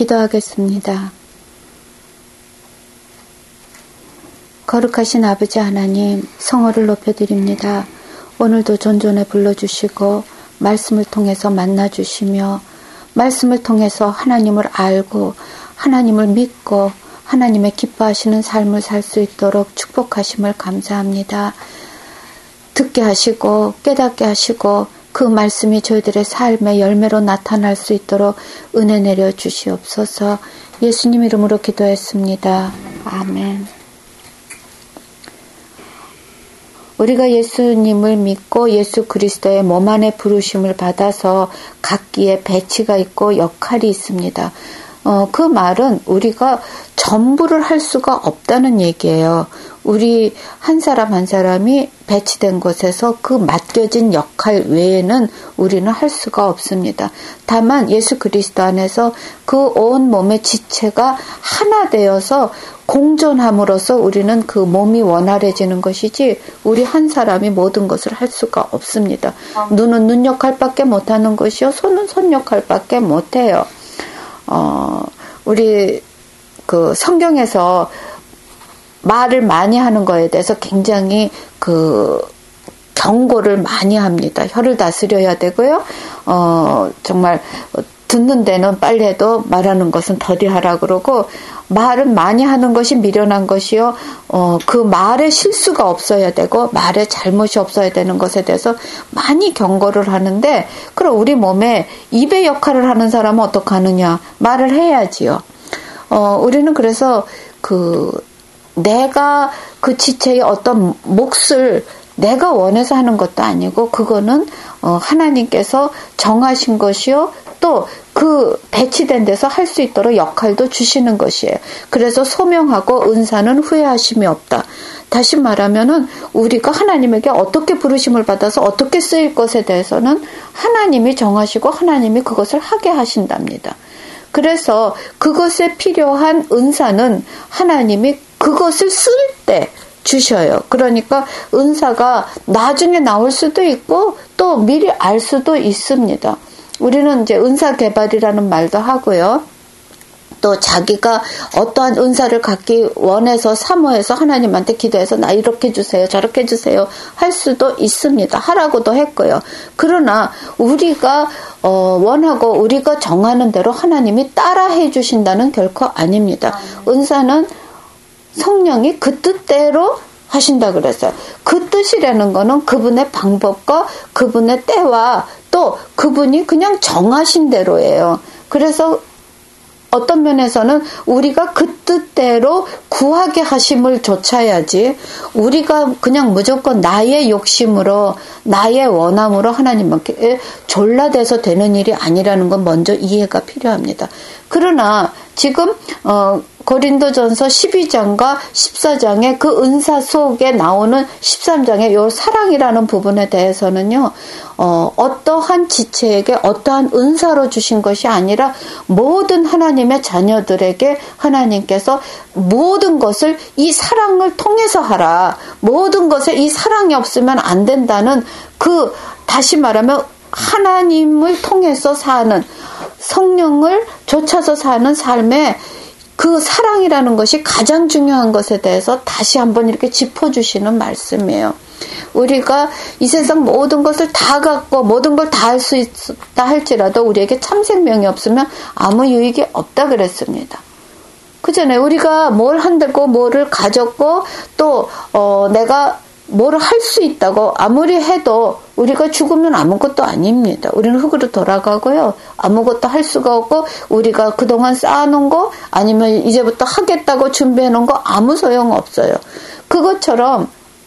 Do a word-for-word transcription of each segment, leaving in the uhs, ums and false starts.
기도하겠습니다. 거룩하신 아버지 하나님, 성호를 높여드립니다. 오늘도 존존에 불러주시고 말씀을 통해서 만나주시며 말씀을 통해서 하나님을 알고 하나님을 믿고 하나님의 기뻐하시는 삶을 살 수 있도록 축복하심을 감사합니다. 듣게 하시고 깨닫게 하시고 그 말씀이 저희들의 삶의 열매로 나타날 수 있도록 은혜 내려 주시옵소서. 예수님 이름으로 기도했습니다. 아멘. 우리가 예수님을 믿고 예수 그리스도의 몸 안에 부르심을 받아서 각기의 배치가 있고 역할이 있습니다. 어, 그 말은 우리가 전부를 할 수가 없다는 얘기예요. 우리 한 사람 한 사람이 배치된 곳에서 그 맡겨진 역할 외에는 우리는 할 수가 없습니다. 다만 예수 그리스도 안에서 그 온 몸의 지체가 하나 되어서 공존함으로써 우리는 그 몸이 원활해지는 것이지 우리 한 사람이 모든 것을 할 수가 없습니다. 눈은 눈 역할밖에 못하는 것이요, 손은 손 역할밖에 못해요. 어, 우리 그 성경에서 말을 많이 하는 거에 대해서 굉장히 그 경고를 많이 합니다. 혀를 다스려야 되고요. 어, 정말 듣는 데는 빨리 해도 말하는 것은 더디 하라 그러고, 말은 많이 하는 것이 미련한 것이요. 어, 그 말에 실수가 없어야 되고 말에 잘못이 없어야 되는 것에 대해서 많이 경고를 하는데, 그럼 우리 몸에 입의 역할을 하는 사람은 어떻게 하느냐? 말을 해야지요. 어, 우리는 그래서 그 내가 그 지체의 어떤 몫을 내가 원해서 하는 것도 아니고 그거는 어, 하나님께서 정하신 것이요. 또 그 배치된 데서 할 수 있도록 역할도 주시는 것이에요. 그래서 소명하고 은사는 후회하심이 없다. 다시 말하면은 우리가 하나님에게 어떻게 부르심을 받아서 어떻게 쓰일 것에 대해서는 하나님이 정하시고 하나님이 그것을 하게 하신답니다. 그래서 그것에 필요한 은사는 하나님이 그것을 쓸 때 주셔요. 그러니까 은사가 나중에 나올 수도 있고 또 미리 알 수도 있습니다. 우리는 이제 은사 개발이라는 말도 하고요. 또 자기가 어떠한 은사를 갖기 원해서 사모해서 하나님한테 기도해서 나 이렇게 주세요, 저렇게 주세요 할 수도 있습니다. 하라고도 했고요. 그러나 우리가 어, 원하고 우리가 정하는 대로 하나님이 따라해 주신다는 결코 아닙니다. 은사는 성령이 그 뜻대로 하신다 그랬어요. 그 뜻이라는 거는 그분의 방법과 그분의 때와 또 그분이 그냥 정하신 대로예요. 그래서 어떤 면에서는 우리가 그 뜻대로 구하게 하심을 좇아야지 우리가 그냥 무조건 나의 욕심으로 나의 원함으로 하나님께 졸라대서 되는 일이 아니라는 건 먼저 이해가 필요합니다. 그러나 지금 어 고린도전서 십이 장과 십사 장의 그 은사 속에 나오는 십삼 장의 요 사랑이라는 부분에 대해서는요, 어, 어떠한 지체에게 어떠한 은사로 주신 것이 아니라 모든 하나님의 자녀들에게 하나님께서 모든 것을 이 사랑을 통해서 하라. 모든 것에 이 사랑이 없으면 안 된다는 그, 다시 말하면 하나님을 통해서 사는, 성령을 좇아서 사는 삶에 그 사랑이라는 것이 가장 중요한 것에 대해서 다시 한번 이렇게 짚어주시는 말씀이에요. 우리가 이 세상 모든 것을 다 갖고 모든 걸 다 할 수 있다 할지라도 우리에게 참 생명이 없으면 아무 유익이 없다 그랬습니다. 그전에 우리가 뭘 한다고 뭐를 가졌고 또 어, 내가 뭐를 할 수 있다고 아무리 해도 우리가 죽으면 아무것도 아닙니다. 우리는 흙으로 돌아가고요. 아무것도 할 수가 없고 우리가 그동안 쌓아놓은 거 아니면 이제부터 하겠다고 준비해놓은 거 아무 소용없어요. 그것처럼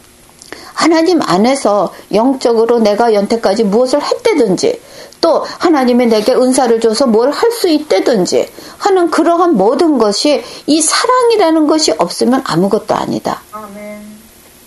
하나님 안에서 영적으로 내가 연태까지 무엇을 했다든지 또 하나님이 내게 은사를 줘서 뭘 할 수 있다든지 하는 그러한 모든 것이 이 사랑이라는 것이 없으면 아무것도 아니다. 아멘.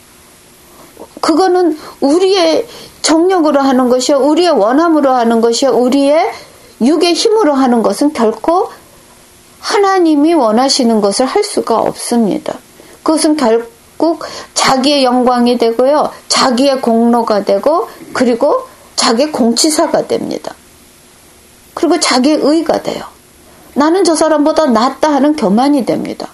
그거는 우리의 정력으로 하는 것이요, 우리의 원함으로 하는 것이요, 우리의 육의 힘으로 하는 것은 결코 하나님이 원하시는 것을 할 수가 없습니다. 그것은 결국 자기의 영광이 되고요, 자기의 공로가 되고, 그리고 자기의 공치사가 됩니다. 그리고 자기의 의가 돼요. 나는 저 사람보다 낫다 하는 교만이 됩니다.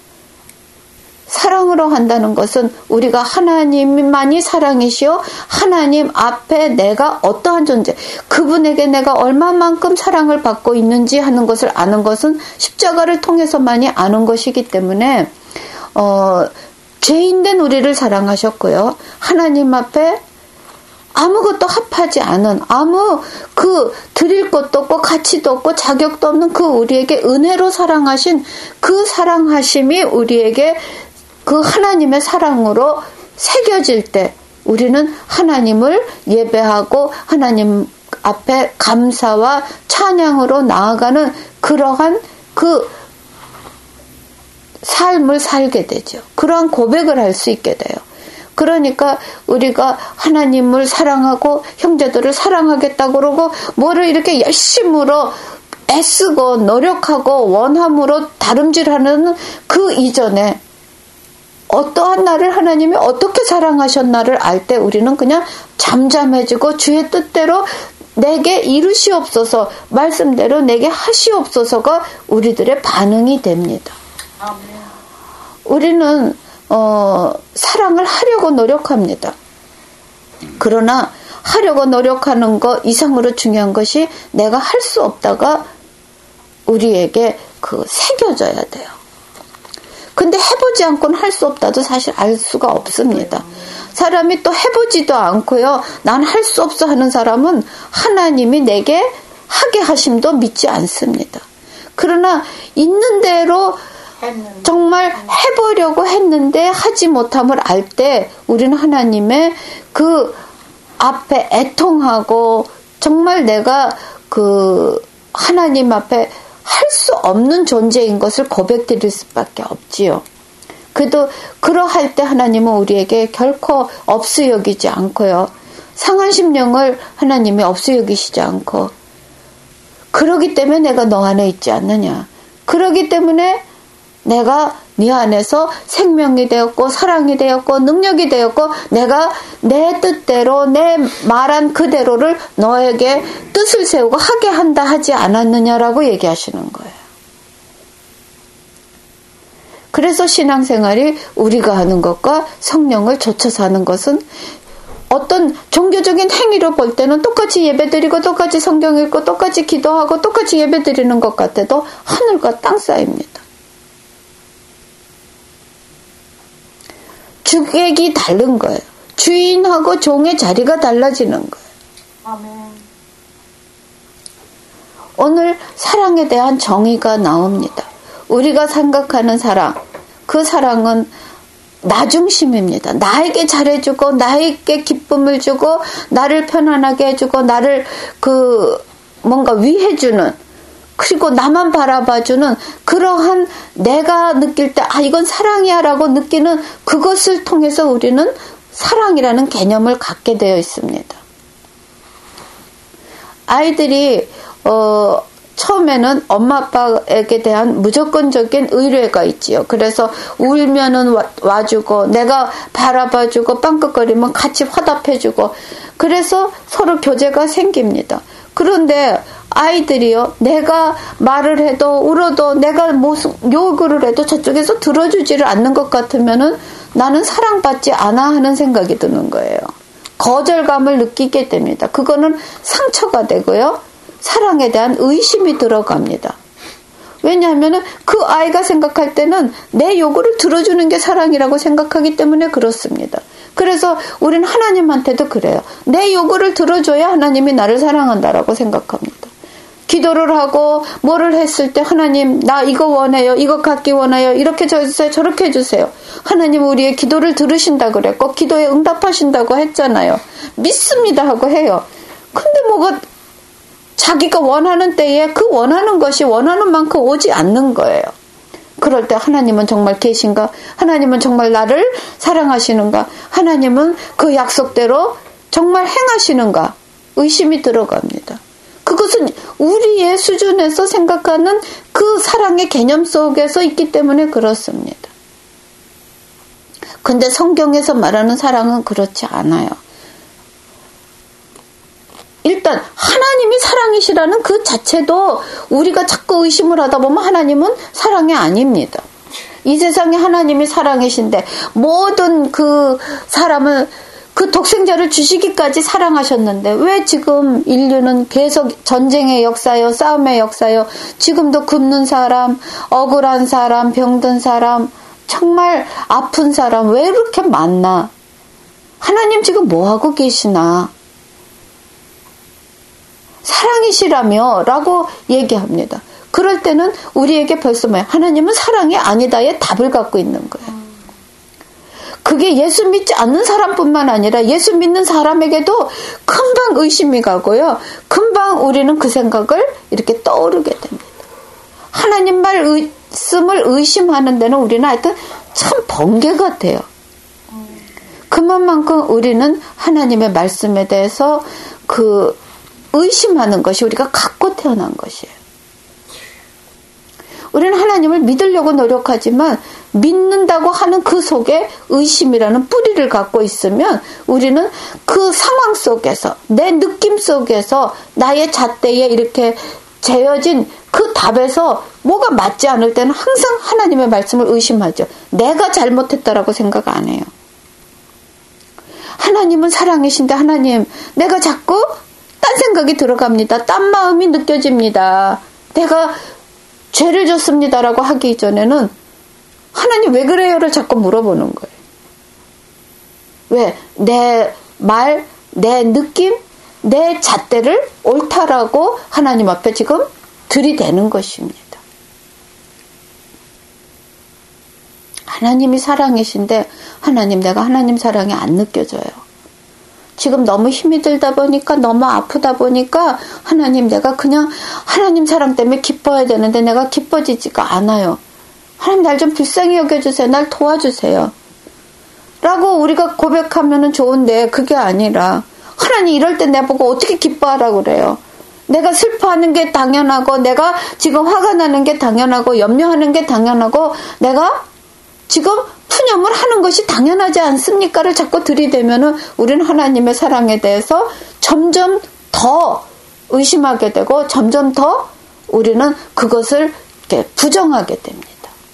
사랑으로 한다는 것은 우리가 하나님만이 사랑이시오, 하나님 앞에 내가 어떠한 존재, 그분에게 내가 얼마만큼 사랑을 받고 있는지 하는 것을 아는 것은 십자가를 통해서만이 아는 것이기 때문에 어, 죄인된 우리를 사랑하셨고요. 하나님 앞에 아무것도 합하지 않은, 아무 그 드릴 것도 없고 가치도 없고 자격도 없는 그 우리에게 은혜로 사랑하신 그 사랑하심이 우리에게 그 하나님의 사랑으로 새겨질 때 우리는 하나님을 예배하고 하나님 앞에 감사와 찬양으로 나아가는 그러한 그 삶을 살게 되죠. 그러한 고백을 할 수 있게 돼요. 그러니까 우리가 하나님을 사랑하고 형제들을 사랑하겠다고 그러고 뭐를 이렇게 열심으로 애쓰고 노력하고 원함으로 다름질하는 그 이전에 어떠한 나를 하나님이 어떻게 사랑하셨나를 알 때 우리는 그냥 잠잠해지고 주의 뜻대로 내게 이루시옵소서, 말씀대로 내게 하시옵소서가 우리들의 반응이 됩니다. 아멘. 우리는 어, 사랑을 하려고 노력합니다. 그러나 하려고 노력하는 것 이상으로 중요한 것이 내가 할 수 없다가 우리에게 그 새겨져야 돼요. 근데 해보지 않고는 할 수 없다도 사실 알 수가 없습니다. 사람이 또 해보지도 않고요, 난 할 수 없어 하는 사람은 하나님이 내게 하게 하심도 믿지 않습니다. 그러나 있는 대로 정말 해보려고 했는데 하지 못함을 알 때 우리는 하나님의 그 앞에 애통하고 정말 내가 그 하나님 앞에 할 수 없는 존재인 것을 고백드릴 수밖에 없지요. 그래도 그러할 때 하나님은 우리에게 결코 없이 여기지 않고요. 상한 심령을 하나님이 없이 여기시지 않고, 그러기 때문에 내가 너 안에 있지 않느냐. 그러기 때문에 내가 네 안에서 생명이 되었고 사랑이 되었고 능력이 되었고 내가 내 뜻대로 내 말한 그대로를 너에게 뜻을 세우고 하게 한다 하지 않았느냐라고 얘기하시는 거예요. 그래서 신앙생활이 우리가 하는 것과 성령을 좇아서 하는 것은 어떤 종교적인 행위로 볼 때는 똑같이 예배드리고 똑같이 성경 읽고 똑같이 기도하고 똑같이 예배드리는 것 같아도 하늘과 땅 사이입니다. 주객이 다른 거예요. 주인하고 종의 자리가 달라지는 거예요. 아멘. 오늘 사랑에 대한 정의가 나옵니다. 우리가 생각하는 사랑, 그 사랑은 나 중심입니다. 나에게 잘해주고 나에게 기쁨을 주고 나를 편안하게 해주고 나를 그 뭔가 위해주는, 그리고 나만 바라봐주는 그러한 내가 느낄 때 아 이건 사랑이야 라고 느끼는 그것을 통해서 우리는 사랑이라는 개념을 갖게 되어 있습니다. 아이들이 어 처음에는 엄마 아빠에게 대한 무조건적인 의뢰가 있지요. 그래서 울면은 와, 와주고 내가 바라봐주고 빵긋거리면 같이 화답해주고 그래서 서로 교제가 생깁니다. 그런데 아이들이요, 내가 말을 해도 울어도 내가 무슨 요구를 해도 저쪽에서 들어주지를 않는 것 같으면은 나는 사랑받지 않아 하는 생각이 드는 거예요. 거절감을 느끼게 됩니다. 그거는 상처가 되고요, 사랑에 대한 의심이 들어갑니다. 왜냐하면 그 아이가 생각할 때는 내 요구를 들어주는 게 사랑이라고 생각하기 때문에 그렇습니다. 그래서 우리는 하나님한테도 그래요. 내 요구를 들어줘야 하나님이 나를 사랑한다라고 생각합니다. 기도를 하고 뭐를 했을 때 하나님 나 이거 원해요, 이거 갖기 원해요, 이렇게 해주세요, 저렇게 해주세요. 하나님 우리의 기도를 들으신다 그랬고 기도에 응답하신다고 했잖아요. 믿습니다 하고 해요. 근데 뭐가 자기가 원하는 때에 그 원하는 것이 원하는 만큼 오지 않는 거예요. 그럴 때 하나님은 정말 계신가? 하나님은 정말 나를 사랑하시는가? 하나님은 그 약속대로 정말 행하시는가? 의심이 들어갑니다. 그것은 우리의 수준에서 생각하는 그 사랑의 개념 속에서 있기 때문에 그렇습니다. 근데 성경에서 말하는 사랑은 그렇지 않아요. 일단 하나님이 사랑이시라는 그 자체도 우리가 자꾸 의심을 하다 보면 하나님은 사랑이 아닙니다. 이 세상에 하나님이 사랑이신데 모든 그 사람을 그 독생자를 주시기까지 사랑하셨는데 왜 지금 인류는 계속 전쟁의 역사요, 싸움의 역사요, 지금도 굶는 사람, 억울한 사람, 병든 사람, 정말 아픈 사람 왜 이렇게 많나? 하나님 지금 뭐하고 계시나? 사랑이시라며 라고 얘기합니다. 그럴 때는 우리에게 벌써 뭐야? 하나님은 사랑이 아니다의 답을 갖고 있는 거예요. 그게 예수 믿지 않는 사람뿐만 아니라 예수 믿는 사람에게도 금방 의심이 가고요. 금방 우리는 그 생각을 이렇게 떠오르게 됩니다. 하나님 말씀을 의심하는 데는 우리는 하여튼 참 번개 같아요. 그만큼 우리는 하나님의 말씀에 대해서 그 의심하는 것이 우리가 갖고 태어난 것이에요. 우리는 하나님을 믿으려고 노력하지만 믿는다고 하는 그 속에 의심이라는 뿌리를 갖고 있으면 우리는 그 상황 속에서 내 느낌 속에서 나의 잣대에 이렇게 재어진 그 답에서 뭐가 맞지 않을 때는 항상 하나님의 말씀을 의심하죠. 내가 잘못했다라고 생각 안 해요. 하나님은 사랑이신데 하나님 내가 자꾸 딴 생각이 들어갑니다. 딴 마음이 느껴집니다. 내가 죄를 졌습니다라고 하기 이전에는 하나님 왜 그래요를 자꾸 물어보는 거예요. 왜? 내 말, 내 느낌, 내 잣대를 옳다라고 하나님 앞에 지금 들이대는 것입니다. 하나님이 사랑이신데 하나님 내가 하나님 사랑이 안 느껴져요. 지금 너무 힘이 들다 보니까 너무 아프다 보니까 하나님 내가 그냥 하나님 사랑 때문에 기뻐야 되는데 내가 기뻐지지가 않아요. 하나님 날 좀 불쌍히 여겨주세요. 날 도와주세요. 라고 우리가 고백하면 좋은데 그게 아니라 하나님 이럴 때 내보고 어떻게 기뻐하라고 그래요. 내가 슬퍼하는 게 당연하고 내가 지금 화가 나는 게 당연하고 염려하는 게 당연하고 내가 지금 푸념을 하는 것이 당연하지 않습니까를 자꾸 들이대면은 우리는 하나님의 사랑에 대해서 점점 더 의심하게 되고 점점 더 우리는 그것을 이렇게 부정하게 됩니다.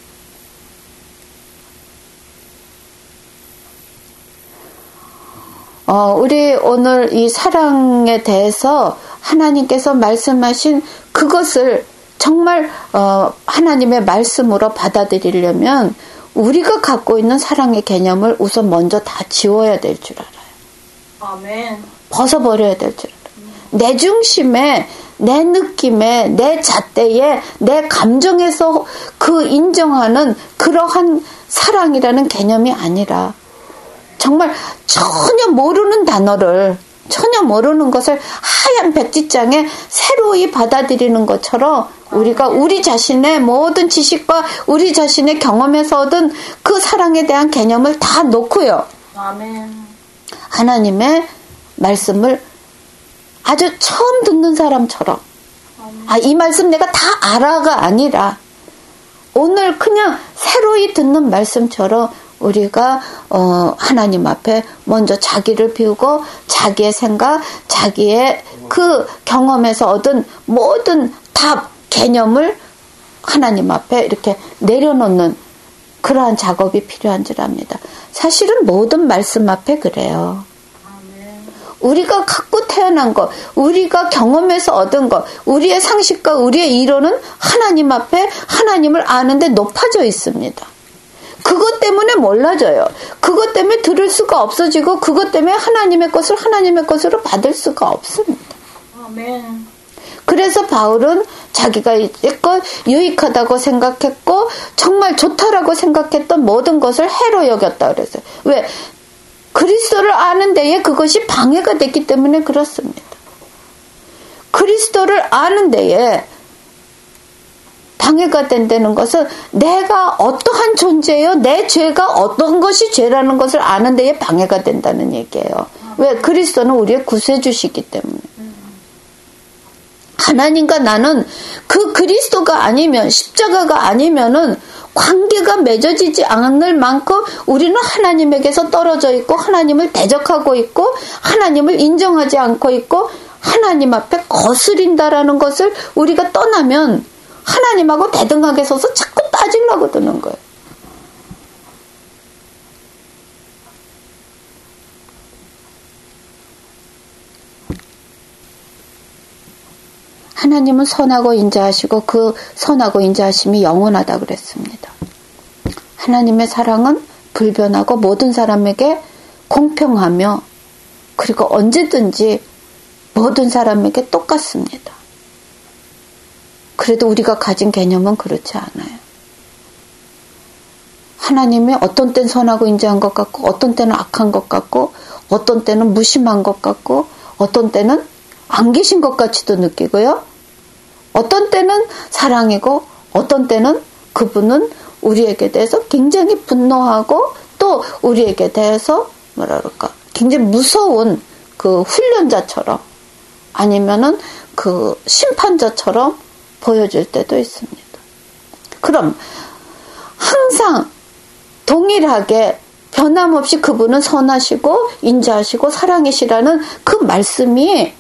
어, 우리 오늘 이 사랑에 대해서 하나님께서 말씀하신 그것을 정말 어, 하나님의 말씀으로 받아들이려면 우리가 갖고 있는 사랑의 개념을 우선 먼저 다 지워야 될 줄 알아요. 아멘. 벗어버려야 될 줄 알아요. 음. 내 중심에, 내 느낌에, 내 잣대에, 내 감정에서 그 인정하는 그러한 사랑이라는 개념이 아니라 정말 전혀 모르는 단어를 전혀 모르는 것을 하얀 백지장에 새로이 받아들이는 것처럼 우리가 우리 자신의 모든 지식과 우리 자신의 경험에서 얻은 그 사랑에 대한 개념을 다 놓고요. 아멘. 하나님의 말씀을 아주 처음 듣는 사람처럼 아, 이 말씀 내가 다 알아가 아니라 오늘 그냥 새로이 듣는 말씀처럼 우리가 어, 하나님 앞에 먼저 자기를 비우고 자기의 생각, 자기의 그 경험에서 얻은 모든 답, 개념을 하나님 앞에 이렇게 내려놓는 그러한 작업이 필요한 줄 압니다. 사실은 모든 말씀 앞에 그래요. 우리가 갖고 태어난 것, 우리가 경험에서 얻은 것, 우리의 상식과 우리의 이론은 하나님 앞에 하나님을 아는데 높아져 있습니다. 그것 때문에 몰라져요. 그것 때문에 들을 수가 없어지고 그것 때문에 하나님의 것을 하나님의 것으로 받을 수가 없습니다. 아멘. 그래서 바울은 자기가 이제껏 유익하다고 생각했고 정말 좋다라고 생각했던 모든 것을 해로 여겼다 그랬어요. 왜? 그리스도를 아는 데에 그것이 방해가 됐기 때문에 그렇습니다. 그리스도를 아는 데에 방해가 된다는 것은 내가 어떠한 존재예요? 내 죄가 어떤 것이 죄라는 것을 아는 데에 방해가 된다는 얘기예요. 왜? 그리스도는 우리의 구세주시기 때문에. 하나님과 나는 그 그리스도가 아니면 십자가가 아니면은 관계가 맺어지지 않을 만큼 우리는 하나님에게서 떨어져 있고 하나님을 대적하고 있고 하나님을 인정하지 않고 있고 하나님 앞에 거스린다라는 것을 우리가 떠나면 하나님하고 대등하게 서서 자꾸 따지려고 드는 거예요. 하나님은 선하고 인자하시고 그 선하고 인자하심이 영원하다 그랬습니다. 하나님의 사랑은 불변하고 모든 사람에게 공평하며 그리고 언제든지 모든 사람에게 똑같습니다. 그래도 우리가 가진 개념은 그렇지 않아요. 하나님이 어떤 때는 선하고 인자한 것 같고 어떤 때는 악한 것 같고 어떤 때는 무심한 것 같고 어떤 때는 안 계신 것 같이도 느끼고요. 어떤 때는 사랑이고 어떤 때는 그분은 우리에게 대해서 굉장히 분노하고 또 우리에게 대해서 뭐라 그럴까 굉장히 무서운 그 훈련자처럼 아니면은 그 심판자처럼 보여줄 때도 있습니다. 그럼 항상 동일하게 변함없이 그분은 선하시고 인자하시고 사랑이시라는 그 말씀이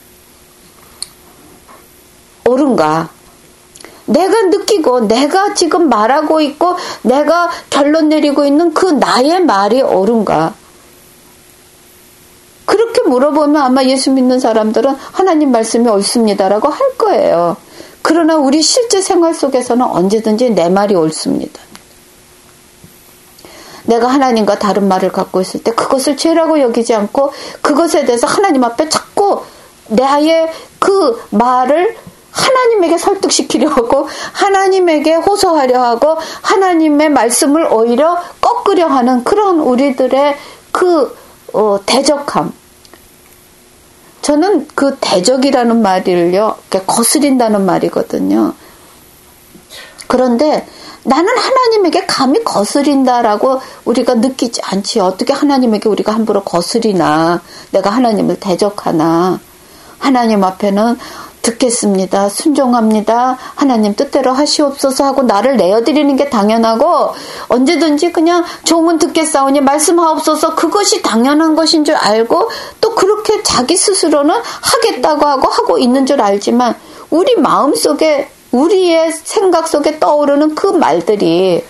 옳은가? 내가 느끼고 내가 지금 말하고 있고 내가 결론 내리고 있는 그 나의 말이 옳은가? 그렇게 물어보면 아마 예수 믿는 사람들은 하나님 말씀이 옳습니다라고 할 거예요. 그러나 우리 실제 생활 속에서는 언제든지 내 말이 옳습니다. 내가 하나님과 다른 말을 갖고 있을 때 그것을 죄라고 여기지 않고 그것에 대해서 하나님 앞에 자꾸 나의 그 말을 하나님에게 설득시키려 하고 하나님에게 호소하려 하고 하나님의 말씀을 오히려 꺾으려 하는 그런 우리들의 그 어, 대적함. 저는 그 대적이라는 말을요, 거스린다는 말이거든요. 그런데 나는 하나님에게 감히 거스린다라고 우리가 느끼지 않지. 어떻게 하나님에게 우리가 함부로 거스리나, 내가 하나님을 대적하나. 하나님 앞에는 듣겠습니다. 순종합니다. 하나님 뜻대로 하시옵소서 하고 나를 내어드리는 게 당연하고 언제든지 그냥 종은 듣겠사오니 말씀하옵소서 그것이 당연한 것인 줄 알고 또 그렇게 자기 스스로는 하겠다고 하고 하고 있는 줄 알지만 우리 마음속에 우리의 생각 속에 떠오르는 그 말들이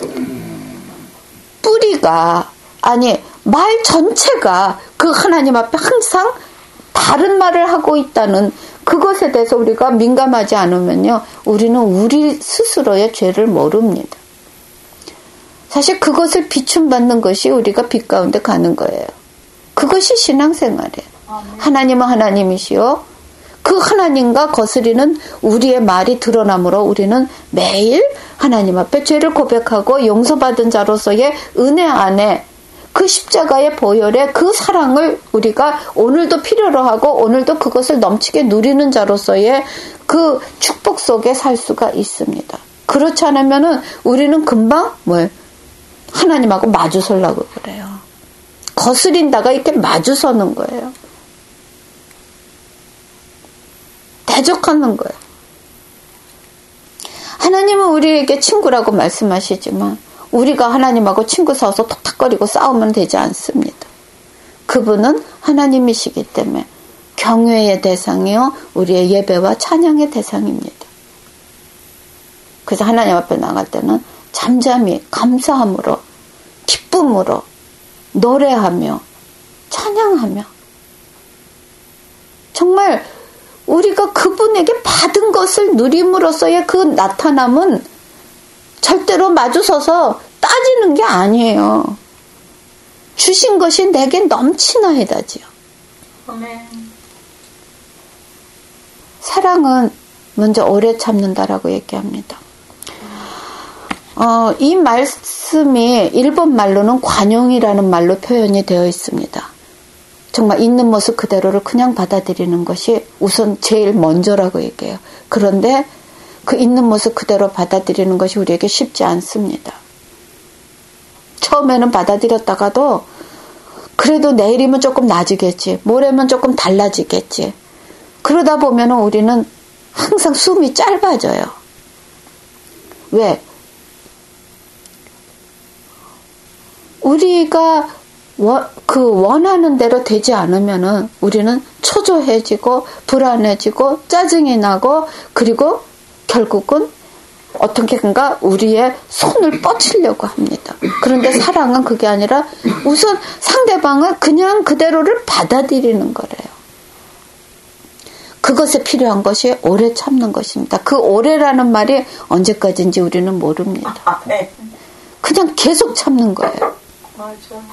뿌리가 아니 말 전체가 그 하나님 앞에 항상 다른 말을 하고 있다는 그것에 대해서 우리가 민감하지 않으면요, 우리는 우리 스스로의 죄를 모릅니다. 사실 그것을 비춤받는 것이 우리가 빛 가운데 가는 거예요. 그것이 신앙생활이에요. 하나님은 하나님이시요. 그 하나님과 거스리는 우리의 말이 드러나므로 우리는 매일 하나님 앞에 죄를 고백하고 용서받은 자로서의 은혜 안에 그 십자가의 보혈의 그 사랑을 우리가 오늘도 필요로 하고 오늘도 그것을 넘치게 누리는 자로서의 그 축복 속에 살 수가 있습니다. 그렇지 않으면은 우리는 금방 뭘 하나님하고 마주서려고 그래요. 거스린다가 이렇게 마주서는 거예요. 대적하는 거예요. 하나님은 우리에게 친구라고 말씀하시지만 우리가 하나님하고 친구 사서 톡탁거리고 싸우면 되지 않습니다. 그분은 하나님이시기 때문에 경외의 대상이요 우리의 예배와 찬양의 대상입니다. 그래서 하나님 앞에 나갈 때는 잠잠히 감사함으로 기쁨으로 노래하며 찬양하며 정말 우리가 그분에게 받은 것을 누림으로써의 그 나타남은 절대로 마주서서 따지는 게 아니에요. 주신 것이 내게 넘치나이다지요. 아멘. 사랑은 먼저 오래 참는다라고 얘기합니다. 어, 이 말씀이 일본 말로는 관용이라는 말로 표현이 되어 있습니다. 정말 있는 모습 그대로를 그냥 받아들이는 것이 우선 제일 먼저라고 얘기해요. 그런데 그 있는 모습 그대로 받아들이는 것이 우리에게 쉽지 않습니다. 처음에는 받아들였다가도 그래도 내일이면 조금 나아지겠지. 모레면 조금 달라지겠지. 그러다 보면 우리는 항상 숨이 짧아져요. 왜? 우리가 원, 그 원하는 대로 되지 않으면은 우리는 초조해지고 불안해지고 짜증이 나고 그리고 결국은 어떻게든가 우리의 손을 뻗치려고 합니다. 그런데 사랑은 그게 아니라 우선 상대방을 그냥 그대로를 받아들이는 거래요. 그것에 필요한 것이 오래 참는 것입니다. 그 오래라는 말이 언제까지인지 우리는 모릅니다. 그냥 계속 참는 거예요. 맞아.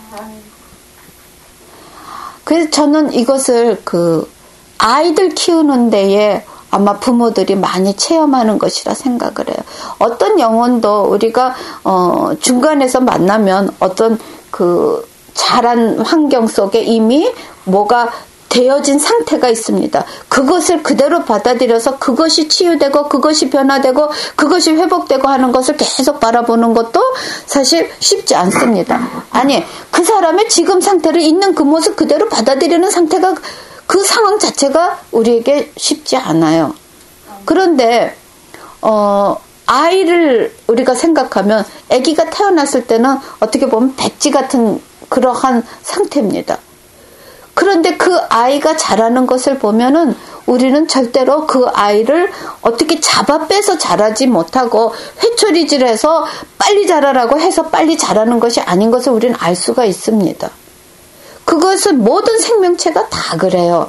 그래서 저는 이것을 그 아이들 키우는 데에 아마 부모들이 많이 체험하는 것이라 생각을 해요. 어떤 영혼도 우리가 어 중간에서 만나면 어떤 그 자란 환경 속에 이미 뭐가 되어진 상태가 있습니다. 그것을 그대로 받아들여서 그것이 치유되고 그것이 변화되고 그것이 회복되고 하는 것을 계속 바라보는 것도 사실 쉽지 않습니다. 아니, 그 사람의 지금 상태를 있는 그 모습 그대로 받아들이는 상태가 그 상황 자체가 우리에게 쉽지 않아요. 그런데 어 아이를 우리가 생각하면 아기가 태어났을 때는 어떻게 보면 백지 같은 그러한 상태입니다. 그런데 그 아이가 자라는 것을 보면은 우리는 절대로 그 아이를 어떻게 잡아 빼서 자라지 못하고 회초리질해서 빨리 자라라고 해서 빨리 자라는 것이 아닌 것을 우리는 알 수가 있습니다. 그것은 모든 생명체가 다 그래요.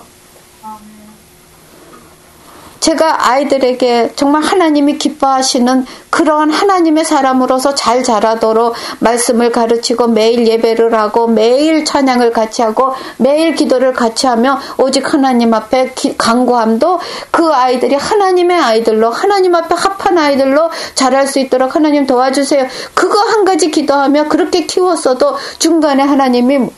제가 아이들에게 정말 하나님이 기뻐하시는 그러한 하나님의 사람으로서 잘 자라도록 말씀을 가르치고 매일 예배를 하고 매일 찬양을 같이 하고 매일 기도를 같이 하며 오직 하나님 앞에 기, 간구함도 그 아이들이 하나님의 아이들로 하나님 앞에 합한 아이들로 자랄 수 있도록 하나님 도와주세요. 그거 한 가지 기도하며 그렇게 키웠어도 중간에 하나님이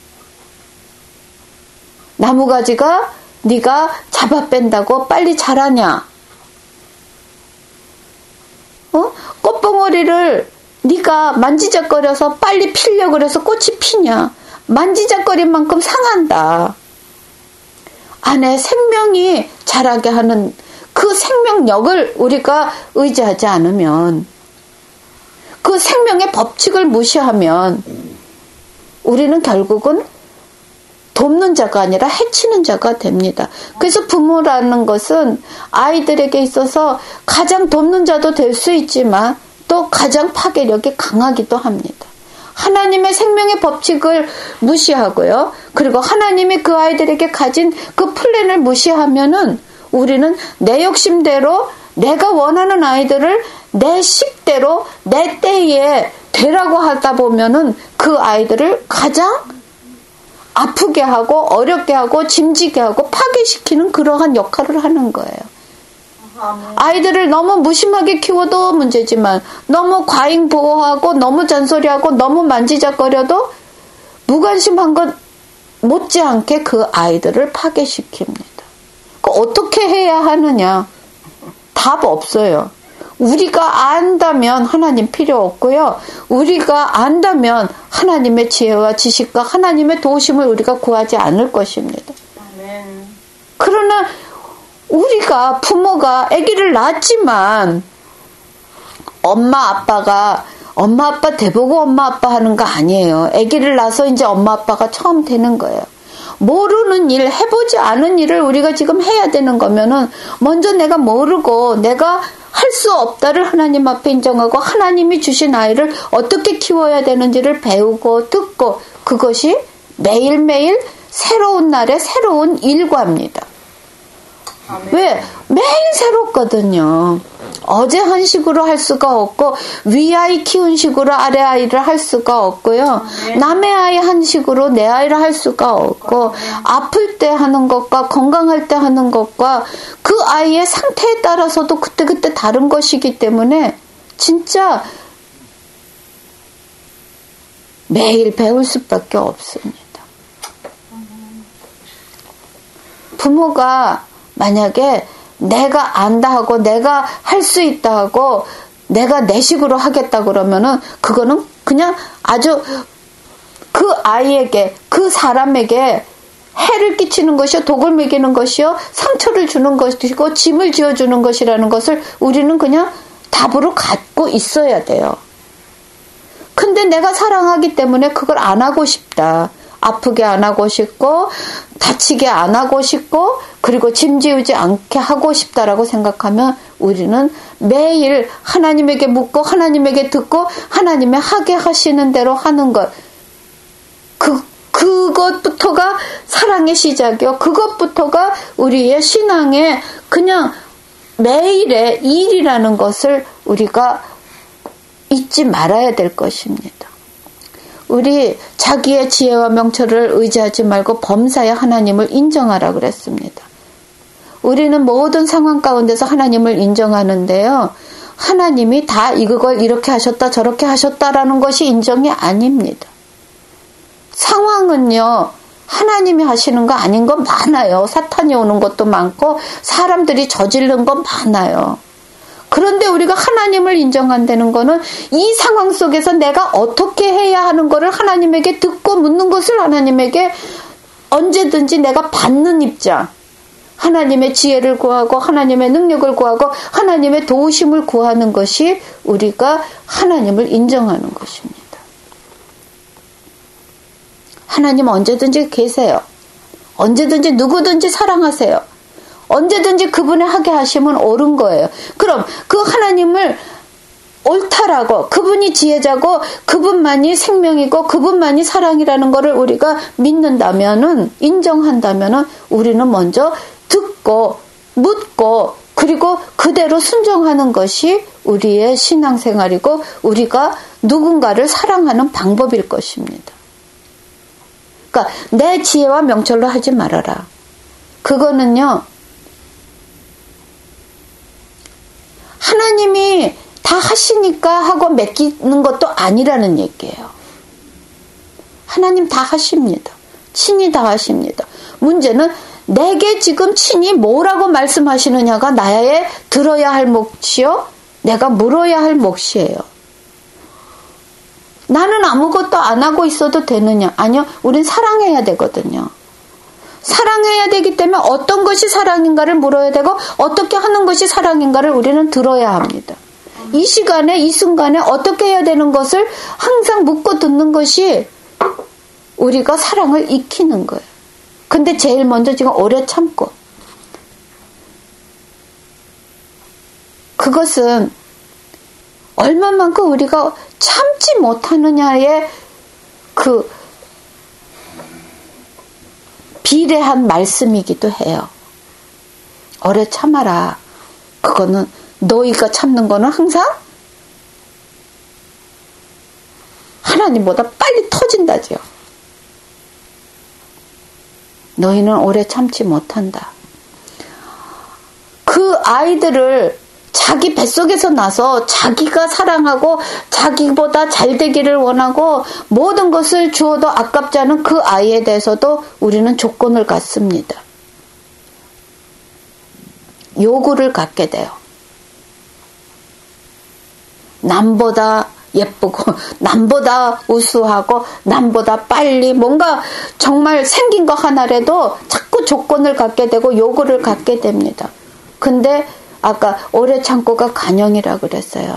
나무가지가 네가 잡아 뺀다고 빨리 자라냐? 어? 꽃봉오리를 네가 만지작거려서 빨리 피려고 해서 꽃이 피냐? 만지작거린 만큼 상한다. 안에 생명이 자라게 하는 그 생명력을 우리가 의지하지 않으면, 그 생명의 법칙을 무시하면 우리는 결국은 돕는 자가 아니라 해치는 자가 됩니다. 그래서 부모라는 것은 아이들에게 있어서 가장 돕는 자도 될 수 있지만 또 가장 파괴력이 강하기도 합니다. 하나님의 생명의 법칙을 무시하고요. 그리고 하나님이 그 아이들에게 가진 그 플랜을 무시하면은 우리는 내 욕심대로 내가 원하는 아이들을 내 식대로 내 때에 되라고 하다 보면은 그 아이들을 가장 아프게 하고 어렵게 하고 짐지게 하고 파괴시키는 그러한 역할을 하는 거예요. 아이들을 너무 무심하게 키워도 문제지만 너무 과잉 보호하고 너무 잔소리하고 너무 만지작거려도 무관심한 것 못지않게 그 아이들을 파괴시킵니다. 어떻게 해야 하느냐? 답 없어요. 우리가 안다면 하나님 필요 없고요. 우리가 안다면 하나님의 지혜와 지식과 하나님의 도우심을 우리가 구하지 않을 것입니다. 아멘. 그러나 우리가 부모가 아기를 낳았지만 엄마 아빠가 엄마 아빠 대보고 엄마 아빠 하는 거 아니에요. 아기를 낳아서 이제 엄마 아빠가 처음 되는 거예요. 모르는 일, 해보지 않은 일을 우리가 지금 해야 되는 거면은 먼저 내가 모르고 내가 할 수 없다를 하나님 앞에 인정하고 하나님이 주신 아이를 어떻게 키워야 되는지를 배우고 듣고 그것이 매일매일 새로운 날의 새로운 일과입니다. 아멘. 왜? 매일 새롭거든요. 어제 한 식으로 할 수가 없고 위아이 키운 식으로 아래 아이를 할 수가 없고요. 아멘. 남의 아이 한 식으로 내 아이를 할 수가 없고 아멘. 아플 때 하는 것과 건강할 때 하는 것과 그 아이의 상태에 따라서도 그때그때 다른 것이기 때문에 진짜 매일 배울 수밖에 없습니다. 부모가 만약에 내가 안다 하고 내가 할 수 있다 하고 내가 내 식으로 하겠다 그러면은 그거는 그냥 아주 그 아이에게 그 사람에게 해를 끼치는 것이요 독을 먹이는 것이요 상처를 주는 것이고 짐을 지어주는 것이라는 것을 우리는 그냥 답으로 갖고 있어야 돼요. 근데 내가 사랑하기 때문에 그걸 안 하고 싶다. 아프게 안 하고 싶고 다치게 안 하고 싶고 그리고 짐지우지 않게 하고 싶다라고 생각하면 우리는 매일 하나님에게 묻고 하나님에게 듣고 하나님의 하게 하시는 대로 하는 것. 그, 그것부터가 사랑의 시작이요. 그것부터가 우리의 신앙의 그냥 매일의 일이라는 것을 우리가 잊지 말아야 될 것입니다. 우리 자기의 지혜와 명철을 의지하지 말고 범사에 하나님을 인정하라 그랬습니다. 우리는 모든 상황 가운데서 하나님을 인정하는데요. 하나님이 다 이걸 이렇게 하셨다 저렇게 하셨다라는 것이 인정이 아닙니다. 상황은요. 하나님이 하시는 거 아닌 건 많아요. 사탄이 오는 것도 많고 사람들이 저지른 건 많아요. 그런데 우리가 하나님을 인정한다는 거는 이 상황 속에서 내가 어떻게 해야 하는 거를 하나님에게 듣고 묻는 것을 하나님에게 언제든지 내가 받는 입장. 하나님의 지혜를 구하고 하나님의 능력을 구하고 하나님의 도우심을 구하는 것이 우리가 하나님을 인정하는 것입니다. 하나님 언제든지 계세요. 언제든지 누구든지 사랑하세요. 언제든지 그분의 하게 하시면 옳은 거예요. 그럼 그 하나님을 옳다라고 그분이 지혜자고 그분만이 생명이고 그분만이 사랑이라는 것을 우리가 믿는다면은 인정한다면은 우리는 먼저 듣고 묻고 그리고 그대로 순종하는 것이 우리의 신앙생활이고 우리가 누군가를 사랑하는 방법일 것입니다. 그러니까 내 지혜와 명철로 하지 말아라. 그거는요. 하나님이 다 하시니까 하고 맡기는 것도 아니라는 얘기예요. 하나님 다 하십니다. 친히 다 하십니다. 문제는 내게 지금 친히 뭐라고 말씀하시느냐가 나의 들어야 할 몫이요. 내가 물어야 할 몫이에요. 나는 아무것도 안 하고 있어도 되느냐? 아니요. 우린 사랑해야 되거든요. 사랑해야 되기 때문에 어떤 것이 사랑인가를 물어야 되고 어떻게 하는 것이 사랑인가를 우리는 들어야 합니다. 이 시간에 이 순간에 어떻게 해야 되는 것을 항상 묻고 듣는 것이 우리가 사랑을 익히는 거예요. 근데 제일 먼저 지금 오래 참고 그것은 얼마만큼 우리가 참지 못하느냐의 그 비례한 말씀이기도 해요. 오래 참아라. 그거는 너희가 참는 거는 항상 하나님보다 빨리 터진다죠. 너희는 오래 참지 못한다. 그 아이들을 자기 뱃속에서 나서 자기가 사랑하고 자기보다 잘 되기를 원하고 모든 것을 주어도 아깝지 않은 그 아이에 대해서도 우리는 조건을 갖습니다. 요구를 갖게 돼요. 남보다 예쁘고 남보다 우수하고 남보다 빨리 뭔가 정말 생긴 거 하나라도 자꾸 조건을 갖게 되고 요구를 갖게 됩니다. 근데 아까 오래 참고가 간영이라 그랬어요.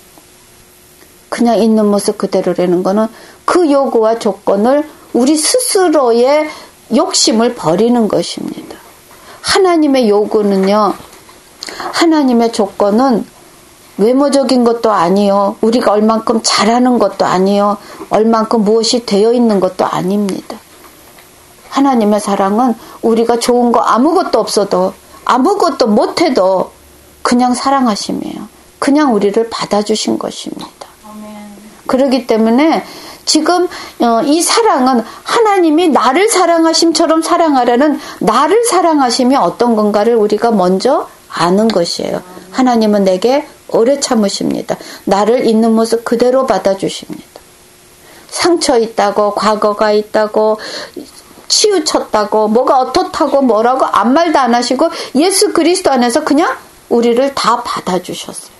그냥 있는 모습 그대로라는 거는 그 요구와 조건을 우리 스스로의 욕심을 버리는 것입니다. 하나님의 요구는요. 하나님의 조건은 외모적인 것도 아니요. 우리가 얼만큼 잘하는 것도 아니요. 얼만큼 무엇이 되어 있는 것도 아닙니다. 하나님의 사랑은 우리가 좋은 거 아무것도 없어도 아무것도 못해도 그냥 사랑하심이에요. 그냥 우리를 받아주신 것입니다. 그렇기 때문에 지금 이 사랑은 하나님이 나를 사랑하심처럼 사랑하라는 나를 사랑하심이 어떤 건가를 우리가 먼저 아는 것이에요. 하나님은 내게 오래 참으십니다. 나를 있는 모습 그대로 받아주십니다. 상처 있다고 과거가 있다고 치우쳤다고 뭐가 어떻다고 뭐라고 아무 말도 안 하시고 예수 그리스도 안에서 그냥 우리를 다 받아주셨어요.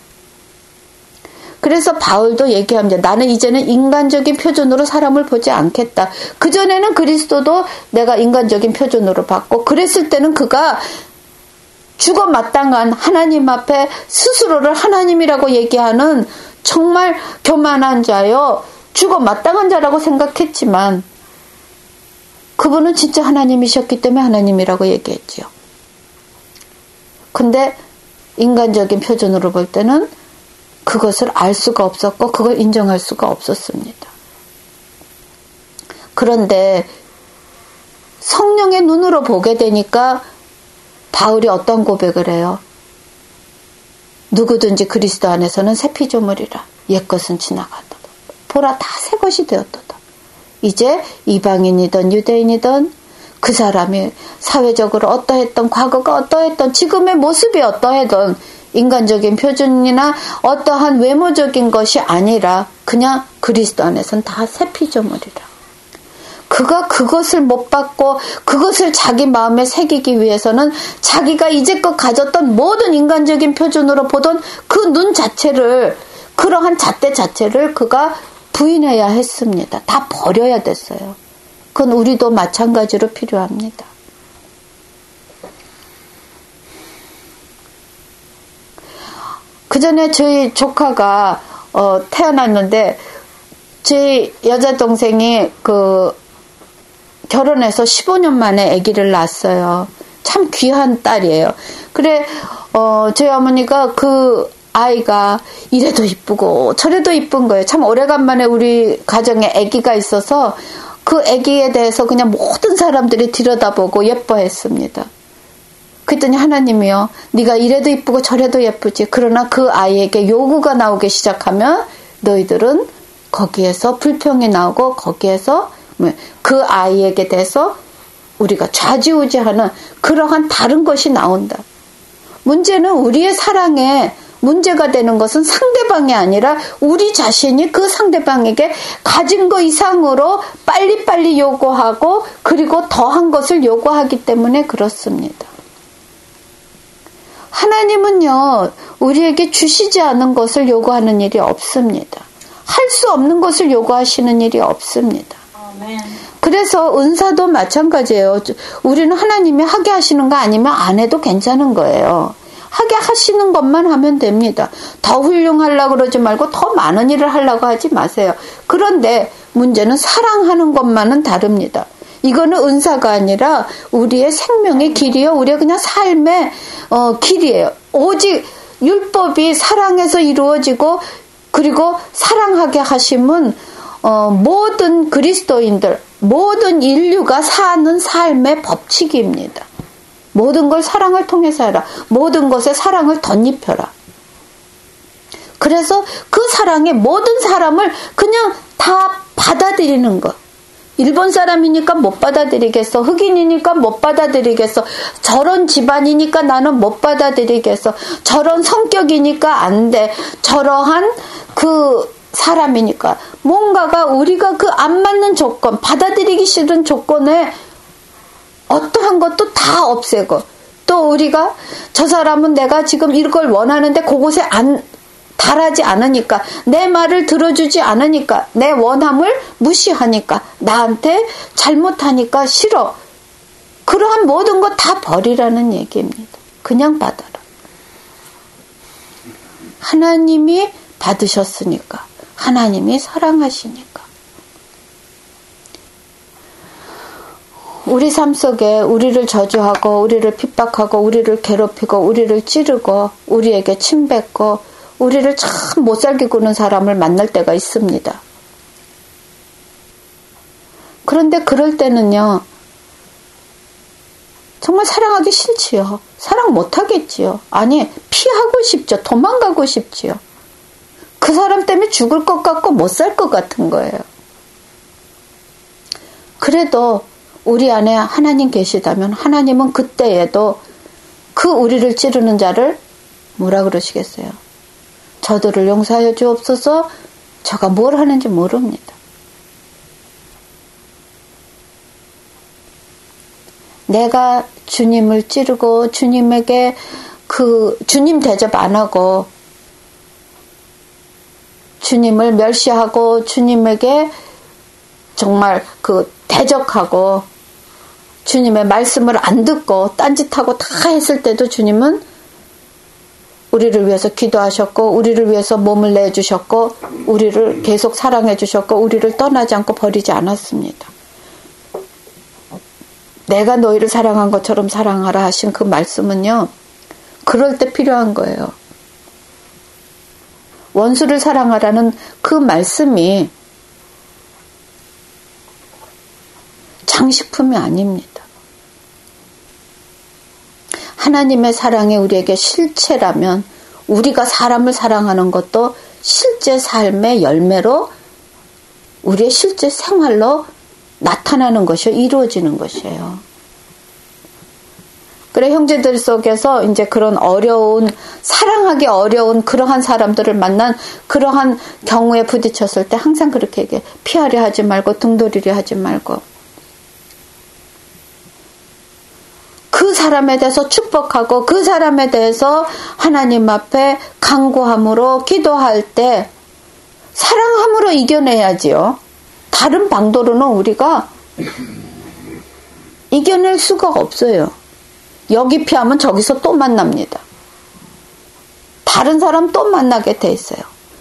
그래서 바울도 얘기합니다. 나는 이제는 인간적인 표준으로 사람을 보지 않겠다. 그전에는 그리스도도 내가 인간적인 표준으로 봤고 그랬을 때는 그가 죽어 마땅한 하나님 앞에 스스로를 하나님이라고 얘기하는 정말 교만한 자요. 죽어 마땅한 자라고 생각했지만 그분은 진짜 하나님이셨기 때문에 하나님이라고 얘기했지요. 근데 인간적인 표준으로 볼 때는 그것을 알 수가 없었고 그걸 인정할 수가 없었습니다. 그런데 성령의 눈으로 보게 되니까 바울이 어떤 고백을 해요? 누구든지 그리스도 안에서는 새 피조물이라. 옛것은 지나갔다. 보라, 다 새 것이 되었도다. 이제 이방인이든 유대인이든 그 사람이 사회적으로 어떠했던, 과거가 어떠했던, 지금의 모습이 어떠했던 인간적인 표준이나 어떠한 외모적인 것이 아니라 그냥 그리스도 안에서는 다 새 피조물이라. 그가 그것을 못 받고 그것을 자기 마음에 새기기 위해서는 자기가 이제껏 가졌던 모든 인간적인 표준으로 보던 그 눈 자체를, 그러한 잣대 자체를 그가 부인해야 했습니다. 다 버려야 됐어요. 그건 우리도 마찬가지로 필요합니다. 그 전에 저희 조카가 어, 태어났는데 제 여자 동생이 그 결혼해서 십오 년 만에 아기를 낳았어요. 참 귀한 딸이에요. 그래, 어, 저희 어머니가 그 아이가 이래도 이쁘고 저래도 이쁜 거예요. 참 오래간만에 우리 가정에 아기가 있어서 그 아기에 대해서 그냥 모든 사람들이 들여다보고 예뻐했습니다. 그랬더니 하나님이요, 네가 이래도 이쁘고 저래도 예쁘지. 그러나 그 아이에게 요구가 나오기 시작하면 너희들은 거기에서 불평이 나오고 거기에서 그 아이에게 대해서 우리가 좌지우지하는 그러한 다른 것이 나온다. 문제는 우리의 사랑에 문제가 되는 것은 상대방이 아니라 우리 자신이 그 상대방에게 가진 것 이상으로 빨리빨리 요구하고 그리고 더한 것을 요구하기 때문에 그렇습니다. 하나님은요, 우리에게 주시지 않은 것을 요구하는 일이 없습니다. 할 수 없는 것을 요구하시는 일이 없습니다. 아멘. 그래서 은사도 마찬가지예요. 우리는 하나님이 하게 하시는 거 아니면 안 해도 괜찮은 거예요. 하게 하시는 것만 하면 됩니다. 더 훌륭하려고 그러지 말고 더 많은 일을 하려고 하지 마세요. 그런데 문제는 사랑하는 것만은 다릅니다. 이거는 은사가 아니라 우리의 생명의 길이요, 우리의 그냥 삶의 어, 길이에요. 오직 율법이 사랑에서 이루어지고 그리고 사랑하게 하심은 어, 모든 그리스도인들, 모든 인류가 사는 삶의 법칙입니다. 모든 걸 사랑을 통해서 해라. 모든 것에 사랑을 덧입혀라. 그래서 그 사랑에 모든 사람을 그냥 다 받아들이는 것. 일본 사람이니까 못 받아들이겠어. 흑인이니까 못 받아들이겠어. 저런 집안이니까 나는 못 받아들이겠어. 저런 성격이니까 안 돼. 저러한 그 사람이니까. 뭔가가 우리가 그 안 맞는 조건, 받아들이기 싫은 조건에 어떠한 것도 다 없애고, 또 우리가 저 사람은 내가 지금 이걸 원하는데 그곳에 안 달하지 않으니까, 내 말을 들어주지 않으니까, 내 원함을 무시하니까, 나한테 잘못하니까 싫어. 그러한 모든 것 다 버리라는 얘기입니다. 그냥 받아라. 하나님이 받으셨으니까, 하나님이 사랑하시니까. 우리 삶 속에 우리를 저주하고 우리를 핍박하고 우리를 괴롭히고 우리를 찌르고 우리에게 침뱉고 우리를 참 못살게 구는 사람을 만날 때가 있습니다. 그런데 그럴 때는요, 정말 사랑하기 싫지요. 사랑 못하겠지요. 아니, 피하고 싶죠. 도망가고 싶지요. 그 사람 때문에 죽을 것 같고 못 살 것 같은 거예요. 그래도 우리 안에 하나님 계시다면 하나님은 그때에도 그 우리를 찌르는 자를 뭐라 그러시겠어요? 저들을 용서하여 주옵소서. 저가 뭘 하는지 모릅니다. 내가 주님을 찌르고 주님에게 그 주님 대접 안 하고 주님을 멸시하고 주님에게 정말 그 대적하고 주님의 말씀을 안 듣고 딴짓하고 다 했을 때도 주님은 우리를 위해서 기도하셨고 우리를 위해서 몸을 내주셨고 우리를 계속 사랑해 주셨고 우리를 떠나지 않고 버리지 않았습니다. 내가 너희를 사랑한 것처럼 사랑하라 하신 그 말씀은요, 그럴 때 필요한 거예요. 원수를 사랑하라는 그 말씀이 장식품이 아닙니다. 하나님의 사랑이 우리에게 실체라면 우리가 사람을 사랑하는 것도 실제 삶의 열매로 우리의 실제 생활로 나타나는 것이요, 이루어지는 것이에요. 그래, 형제들 속에서 이제 그런 어려운, 사랑하기 어려운 그러한 사람들을 만난 그러한 경우에 부딪혔을 때 항상 그렇게 얘기해. 피하려 하지 말고 등돌이려 하지 말고. 그 사람에 대해서 축복하고 그 사람에 대해서 하나님 앞에 간구함으로 기도할 때 사랑함으로 이겨내야지요. 다른 방도로는 우리가 이겨낼 수가 없어요. 여기 피하면 저기서 또 만납니다. 다른 사람 또 만나게 돼 있어요.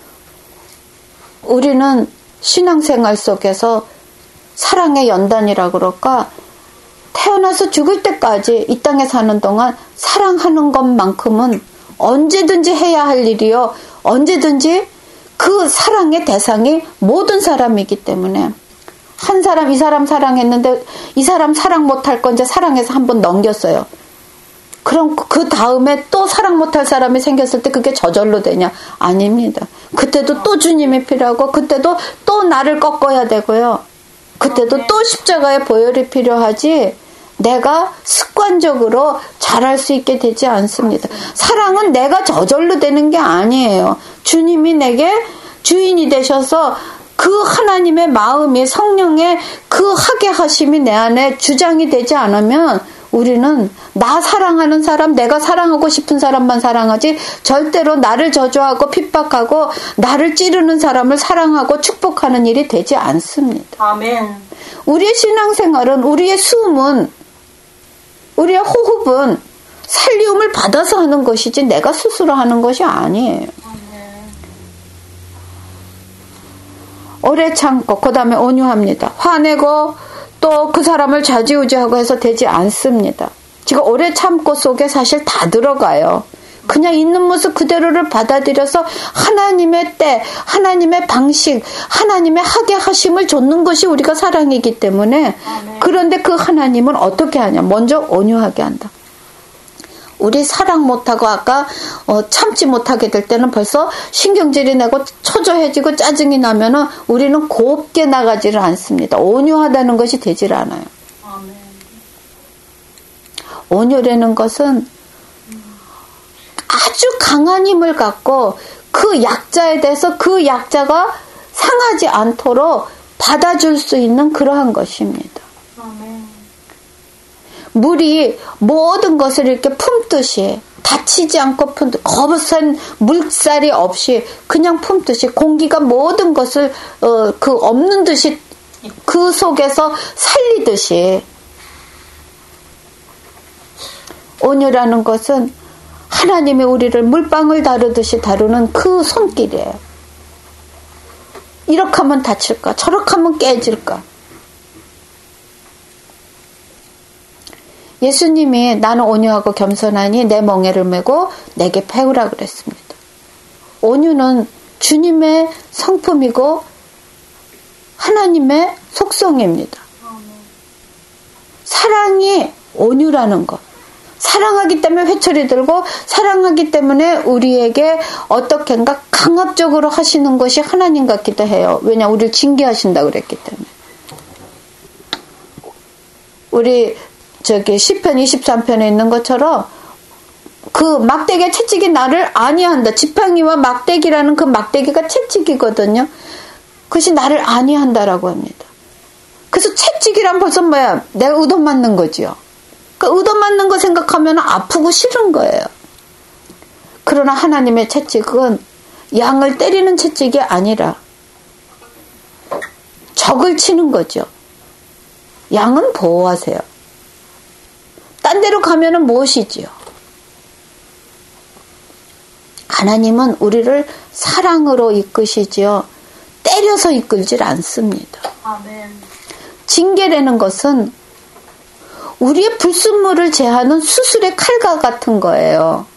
우리는 신앙생활 속에서 사랑의 연단이라 그럴까? 태어나서 죽을 때까지 이 땅에 사는 동안 사랑하는 것만큼은 언제든지 해야 할 일이요. 언제든지 그 사랑의 대상이 모든 사람이기 때문에 한 사람, 이 사람 사랑했는데 이 사람 사랑 못할 건 이제 사랑해서 한번 넘겼어요. 그럼 그 다음에 또 사랑 못할 사람이 생겼을 때 그게 저절로 되냐? 아닙니다. 그때도 또 주님이 필요하고 그때도 또 나를 꺾어야 되고요. 그때도 또 십자가의 보혈이 필요하지 내가 습관적으로 잘할 수 있게 되지 않습니다. 사랑은 내가 저절로 되는 게 아니에요. 주님이 내게 주인이 되셔서 그 하나님의 마음이 성령의 그 하게 하심이 내 안에 주장이 되지 않으면 우리는 나 사랑하는 사람, 내가 사랑하고 싶은 사람만 사랑하지 절대로 나를 저주하고 핍박하고 나를 찌르는 사람을 사랑하고 축복하는 일이 되지 않습니다. 아멘. 우리의 신앙생활은, 우리의 숨은, 우리의 호흡은 살리움을 받아서 하는 것이지 내가 스스로 하는 것이 아니에요. 오래 참고 그 다음에 온유합니다. 화내고 또 그 사람을 좌지우지하고 해서 되지 않습니다. 지금 오래 참고 속에 사실 다 들어가요. 그냥 있는 모습 그대로를 받아들여서 하나님의 때, 하나님의 방식, 하나님의 하게 하심을 좇는 것이 우리가 사랑이기 때문에 그런데 그 하나님은 어떻게 하냐? 먼저 온유하게 한다. 우리 사랑 못하고 아까 어, 참지 못하게 될 때는 벌써 신경질이 나고 초조해지고 짜증이 나면은 우리는 곱게 나가지를 않습니다. 온유하다는 것이 되질 않아요. 아멘. 온유라는 것은 아주 강한 힘을 갖고 그 약자에 대해서 그 약자가 상하지 않도록 받아줄 수 있는 그러한 것입니다. 아멘. 물이 모든 것을 이렇게 품듯이 다치지 않고 품듯 거센 물살이 없이 그냥 품듯이 공기가 모든 것을 어, 그 없는 듯이 그 속에서 살리듯이 온유라는 것은 하나님이 우리를 물방울 다루듯이 다루는 그 손길이에요. 이렇게 하면 다칠까? 저렇게 하면 깨질까? 예수님이 나는 온유하고 겸손하니 내 멍에를 메고 내게 배우라 그랬습니다. 온유는 주님의 성품이고 하나님의 속성입니다. 사랑이 온유라는 것. 사랑하기 때문에 회초리 들고 사랑하기 때문에 우리에게 어떻게인가 강압적으로 하시는 것이 하나님 같기도 해요. 왜냐 우리를 징계하신다고 그랬기 때문에. 우리 저기 시편 이십삼 편에 있는 것처럼 그 막대기의 채찍이 나를 아니한다. 지팡이와 막대기라는 그 막대기가 채찍이거든요. 그것이 나를 아니한다라고 합니다. 그래서 채찍이란 벌써 뭐야? 내가 의도 맞는 거지요. 그 의도 맞는 거 생각하면 아프고 싫은 거예요. 그러나 하나님의 채찍은 양을 때리는 채찍이 아니라 적을 치는 거죠. 양은 보호하세요. 딴 데로 가면은 무엇이지요? 하나님은 우리를 사랑으로 이끄시지요. 때려서 이끌질 않습니다. 아멘. 징계라는 것은 우리의 불순물을 제하는 수술의 칼과 같은 거예요.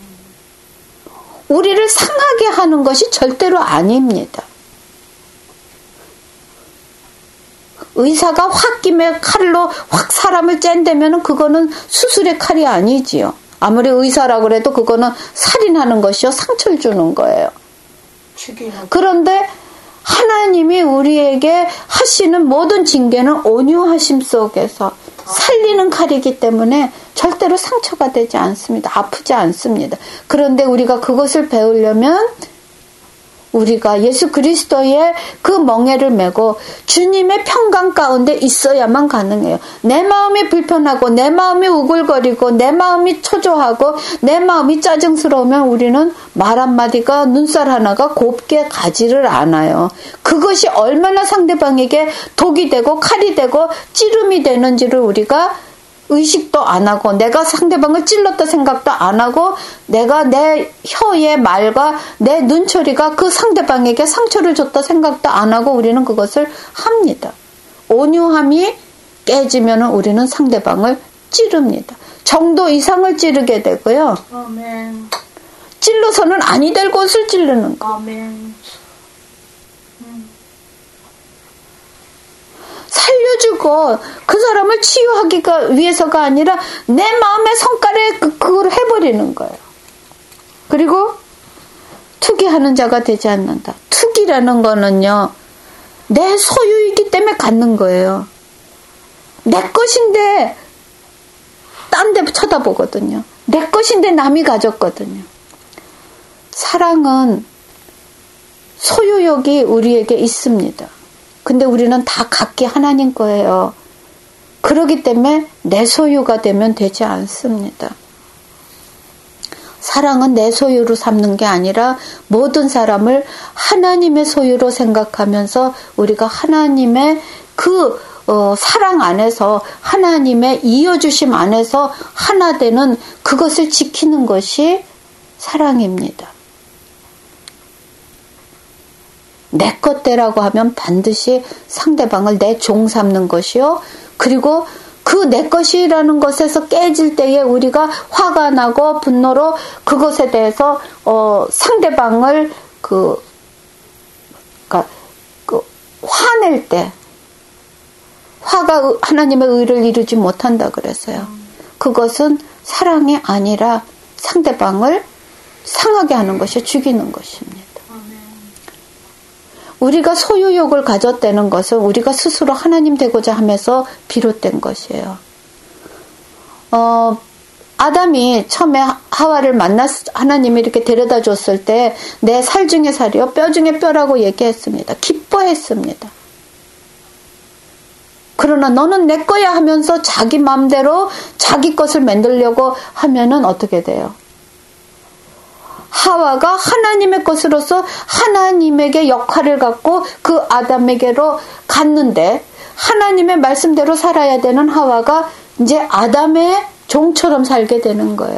우리를 상하게 하는 것이 절대로 아닙니다. 의사가 홧김에 칼로 확 사람을 짠다면 그거는 수술의 칼이 아니지요. 아무리 의사라고 해도 그거는 살인하는 것이요, 상처를 주는 거예요. 그런데 하나님이 우리에게 하시는 모든 징계는 온유하심 속에서 살리는 칼이기 때문에 절대로 상처가 되지 않습니다. 아프지 않습니다. 그런데 우리가 그것을 배우려면 우리가 예수 그리스도의 그 멍에를 메고 주님의 평강 가운데 있어야만 가능해요. 내 마음이 불편하고 내 마음이 우글거리고 내 마음이 초조하고 내 마음이 짜증스러우면 우리는 말 한마디가 눈살 하나가 곱게 가지를 않아요. 그것이 얼마나 상대방에게 독이 되고 칼이 되고 찌름이 되는지를 우리가 의식도 안 하고 내가 상대방을 찔렀다 생각도 안 하고 내가 내 혀의 말과 내 눈초리가 그 상대방에게 상처를 줬다 생각도 안 하고 우리는 그것을 합니다. 온유함이 깨지면 우리는 상대방을 찌릅니다. 정도 이상을 찌르게 되고요. 아멘. 찔러서는 아니 될 곳을 찌르는 거. 아멘. 살려주고 그 사람을 치유하기가 위해서가 아니라 내 마음의 성깔에 그, 그걸 해버리는 거예요. 그리고 투기하는 자가 되지 않는다. 투기라는 거는요, 내 소유이기 때문에 갖는 거예요. 내 것인데 딴 데 쳐다보거든요. 내 것인데 남이 가졌거든요. 사랑은 소유욕이 우리에게 있습니다. 근데 우리는 다 각기 하나님 거예요. 그렇기 때문에 내 소유가 되면 되지 않습니다. 사랑은 내 소유로 삼는 게 아니라 모든 사람을 하나님의 소유로 생각하면서 우리가 하나님의 그 어, 사랑 안에서 하나님의 이어주심 안에서 하나 되는 그것을 지키는 것이 사랑입니다. 내 것대라고 하면 반드시 상대방을 내 종 삼는 것이요. 그리고 그 내 것이라는 것에서 깨질 때에 우리가 화가 나고 분노로 그것에 대해서 어, 상대방을 그, 그러니까 그 화낼 때 화가 하나님의 의를 이루지 못한다 그랬어요. 그것은 사랑이 아니라 상대방을 상하게 하는 것이 죽이는 것입니다. 우리가 소유욕을 가졌다는 것은 우리가 스스로 하나님 되고자 하면서 비롯된 것이에요. 어, 아담이 처음에 하와를 만났, 하나님이 이렇게 데려다 줬을 때 내 살 중에 살이요, 뼈 중에 뼈라고 얘기했습니다. 기뻐했습니다. 그러나 너는 내 거야 하면서 자기 마음대로 자기 것을 만들려고 하면은 어떻게 돼요? 하와가 하나님의 것으로서 하나님에게 역할을 갖고 그 아담에게로 갔는데 하나님의 말씀대로 살아야 되는 하와가 이제 아담의 종처럼 살게 되는 거예요.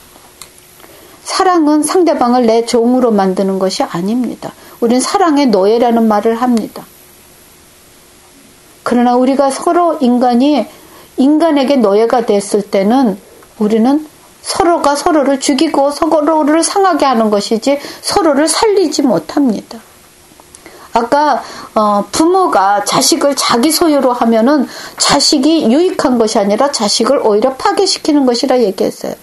사랑은 상대방을 내 종으로 만드는 것이 아닙니다. 우린 사랑의 노예라는 말을 합니다. 그러나 우리가 서로 인간이 인간에게 노예가 됐을 때는 우리는 서로가 서로를 죽이고 서로를 상하게 하는 것이지 서로를 살리지 못합니다. 아까 어, 부모가 자식을 자기 소유로 하면은 자식이 유익한 것이 아니라 자식을 오히려 파괴시키는 것이라 얘기했어요.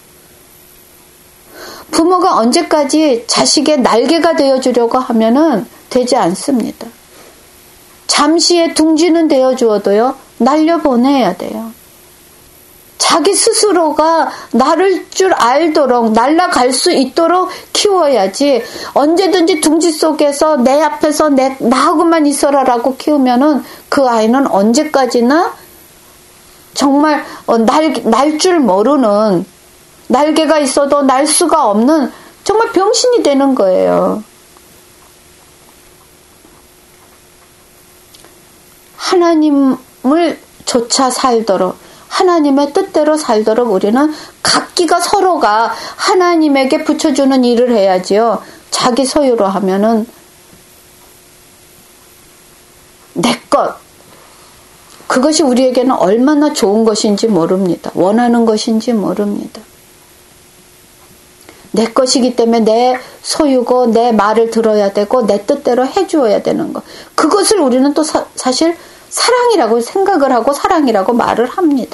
부모가 언제까지 자식의 날개가 되어주려고 하면은 되지 않습니다. 잠시의 둥지는 되어주어도요, 날려보내야 돼요. 자기 스스로가 나를 줄 알도록 날아갈 수 있도록 키워야지 언제든지 둥지 속에서 내 앞에서 내, 나하고만 있어라라고 키우면은 그 아이는 언제까지나 정말 날, 날 줄 모르는 날개가 있어도 날 수가 없는 정말 병신이 되는 거예요. 하나님을 조차 살도록 하나님의 뜻대로 살도록 우리는 각기가 서로가 하나님에게 붙여주는 일을 해야지요. 자기 소유로 하면은 내 것 그것이 우리에게는 얼마나 좋은 것인지 모릅니다. 원하는 것인지 모릅니다. 내 것이기 때문에 내 소유고 내 말을 들어야 되고 내 뜻대로 해주어야 되는 것. 그것을 우리는 또 사, 사실 사랑이라고 생각을 하고 사랑이라고 말을 합니다.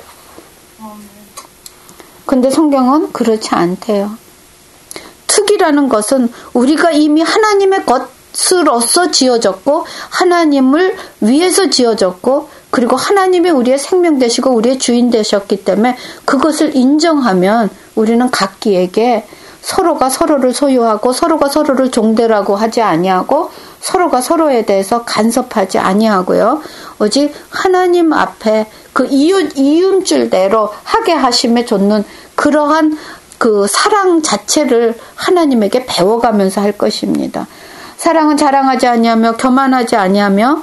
근데 성경은 그렇지 않대요. 특이라는 것은 우리가 이미 하나님의 것으로서 지어졌고 하나님을 위해서 지어졌고 그리고 하나님이 우리의 생명 되시고 우리의 주인 되셨기 때문에 그것을 인정하면 우리는 각기에게 서로가 서로를 소유하고 서로가 서로를 종대라고 하지 아니하고 서로가 서로에 대해서 간섭하지 아니하고요. 오직 하나님 앞에 그 이웃, 이음줄대로 하게 하심에 좇는 그러한 그 사랑 자체를 하나님에게 배워가면서 할 것입니다. 사랑은 자랑하지 아니하며 교만하지 아니하며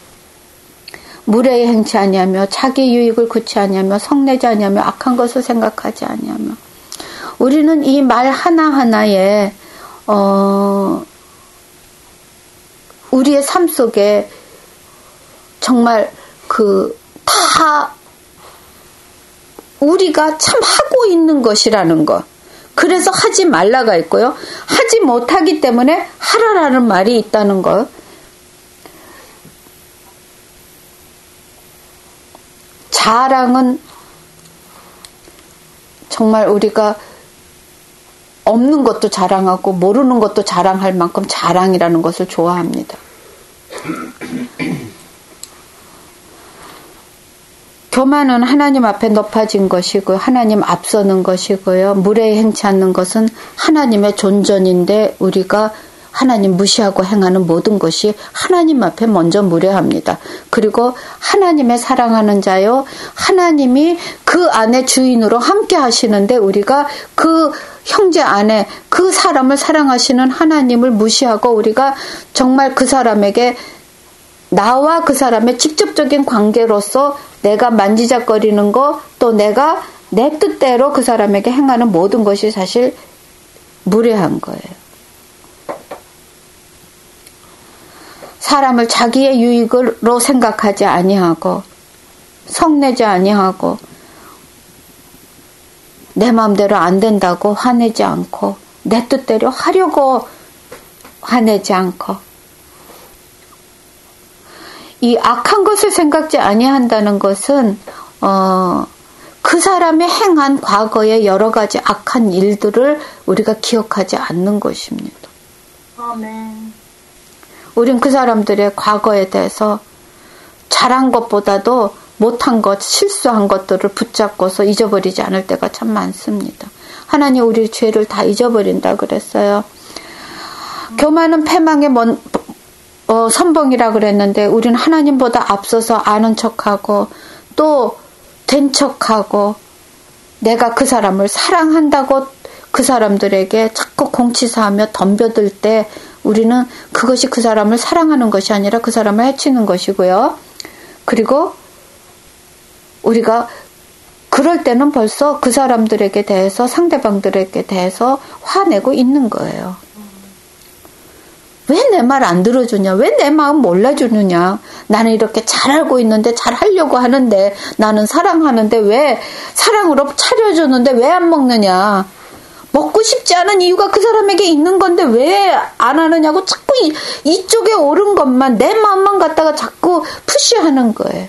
무례히 행치 아니하며 자기 유익을 구치 아니하며 성내지 아니하며 악한 것을 생각하지 아니하며 우리는 이 말 하나하나에 어, 우리의 삶 속에 정말 그 다 우리가 참 하고 있는 것이라는 것. 그래서 하지 말라가 있고요. 하지 못하기 때문에 하라라는 말이 있다는 것. 자랑은 정말 우리가 없는 것도 자랑하고 모르는 것도 자랑할 만큼 자랑이라는 것을 좋아합니다. 교만은 하나님 앞에 높아진 것이고요. 하나님 앞서는 것이고요. 무례히 행치 않는 것은 하나님의 존전인데 우리가 하나님 무시하고 행하는 모든 것이 하나님 앞에 먼저 무례합니다. 그리고 하나님의 사랑하는 자요. 하나님이 그 안에 주인으로 함께 하시는데 우리가 그 형제 안에 그 사람을 사랑하시는 하나님을 무시하고 우리가 정말 그 사람에게 나와 그 사람의 직접적인 관계로서 내가 만지작거리는 거 또 내가 내 뜻대로 그 사람에게 행하는 모든 것이 사실 무례한 거예요. 사람을 자기의 유익으로 생각하지 아니하고 성내지 아니하고 내 마음대로 안 된다고 화내지 않고 내 뜻대로 하려고 화내지 않고 이 악한 것을 생각지 아니한다는 것은 어, 그 사람이 행한 과거의 여러 가지 악한 일들을 우리가 기억하지 않는 것입니다. 아멘. 우린 그 사람들의 과거에 대해서 잘한 것보다도 못한 것, 실수한 것들을 붙잡고서 잊어버리지 않을 때가 참 많습니다. 하나님 우리 죄를 다 잊어버린다 그랬어요. 음. 교만은 패망의 먼, 어, 선봉이라 그랬는데 우린 하나님보다 앞서서 아는 척하고 또 된 척하고 내가 그 사람을 사랑한다고 그 사람들에게 자꾸 공치사하며 덤벼들 때 우리는 그것이 그 사람을 사랑하는 것이 아니라 그 사람을 해치는 것이고요. 그리고 우리가 그럴 때는 벌써 그 사람들에게 대해서 상대방들에게 대해서 화내고 있는 거예요. 왜 내 말 안 들어주냐? 왜 내 마음 몰라주느냐? 나는 이렇게 잘 알고 있는데 잘 하려고 하는데 나는 사랑하는데 왜 사랑으로 차려주는데 왜 안 먹느냐? 먹고 싶지 않은 이유가 그 사람에게 있는 건데 왜 안 하느냐고 자꾸 이, 이쪽에 옳은 것만 내 마음만 갖다가 자꾸 푸시하는 거예요.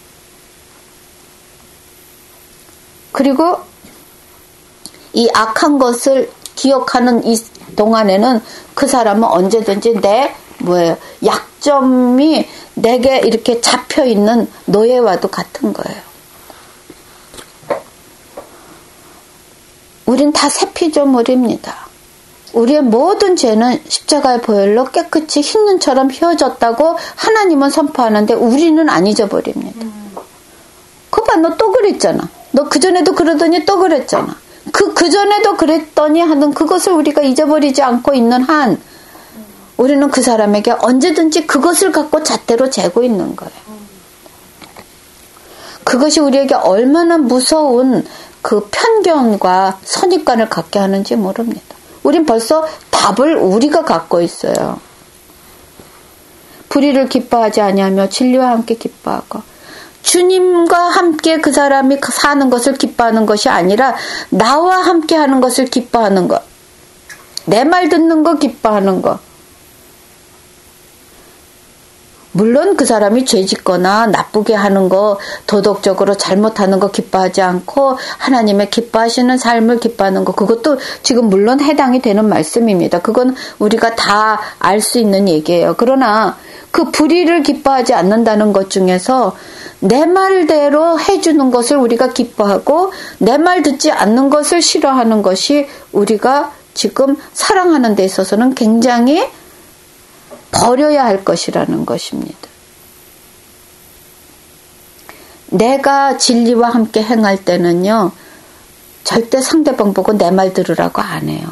그리고 이 악한 것을 기억하는 이 동안에는 그 사람은 언제든지 내 뭐예요? 약점이 내게 이렇게 잡혀 있는 노예와도 같은 거예요. 우린 다 새 피조물입니다. 우리의 모든 죄는 십자가의 보혈로 깨끗이 흰 눈처럼 휘어졌다고 하나님은 선포하는데 우리는 안 잊어버립니다. 음. 그거 봐, 너 또 그랬잖아. 너 그전에도 그러더니 또 그랬잖아. 그, 그전에도 그랬더니 하는 그것을 우리가 잊어버리지 않고 있는 한 우리는 그 사람에게 언제든지 그것을 갖고 잣대로 재고 있는 거예요. 그것이 우리에게 얼마나 무서운 그 편견과 선입관을 갖게 하는지 모릅니다. 우린 벌써 답을 우리가 갖고 있어요. 불의를 기뻐하지 아니하며 진리와 함께 기뻐하고 주님과 함께 그 사람이 사는 것을 기뻐하는 것이 아니라 나와 함께 하는 것을 기뻐하는 것. 내 말 듣는 거 기뻐하는 거. 물론 그 사람이 죄 짓거나 나쁘게 하는 거, 도덕적으로 잘못하는 거 기뻐하지 않고 하나님의 기뻐하시는 삶을 기뻐하는 거, 그것도 지금 물론 해당이 되는 말씀입니다. 그건 우리가 다 알 수 있는 얘기예요. 그러나 그 불의를 기뻐하지 않는다는 것 중에서 내 말대로 해주는 것을 우리가 기뻐하고 내 말 듣지 않는 것을 싫어하는 것이 우리가 지금 사랑하는 데 있어서는 굉장히 버려야 할 것이라는 것입니다. 내가 진리와 함께 행할 때는요, 절대 상대방 보고 내 말 들으라고 안 해요.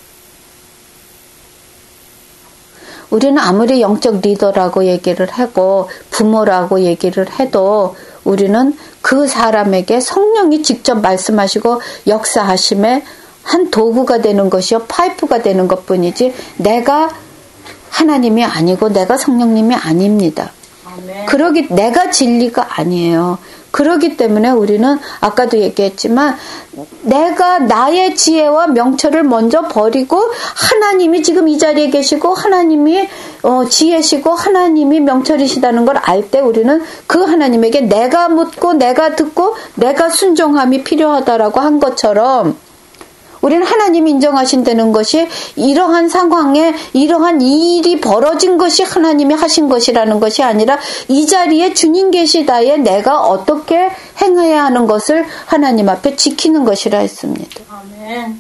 우리는 아무리 영적 리더라고 얘기를 하고 부모라고 얘기를 해도 우리는 그 사람에게 성령이 직접 말씀하시고 역사하심에 한 도구가 되는 것이요, 파이프가 되는 것뿐이지 내가 하나님이 아니고 내가 성령님이 아닙니다. 아멘. 그러기 내가 진리가 아니에요. 그러기 때문에 우리는 아까도 얘기했지만 내가 나의 지혜와 명철을 먼저 버리고 하나님이 지금 이 자리에 계시고 하나님이 어, 지혜시고 하나님이 명철이시다는 걸 알 때 우리는 그 하나님에게 내가 묻고 내가 듣고 내가 순종함이 필요하다라고 한 것처럼 우리는 하나님이 인정하신다는 것이 이러한 상황에 이러한 일이 벌어진 것이 하나님이 하신 것이라는 것이 아니라 이 자리에 주님 계시다에 내가 어떻게 행해야 하는 것을 하나님 앞에 지키는 것이라 했습니다. 아멘.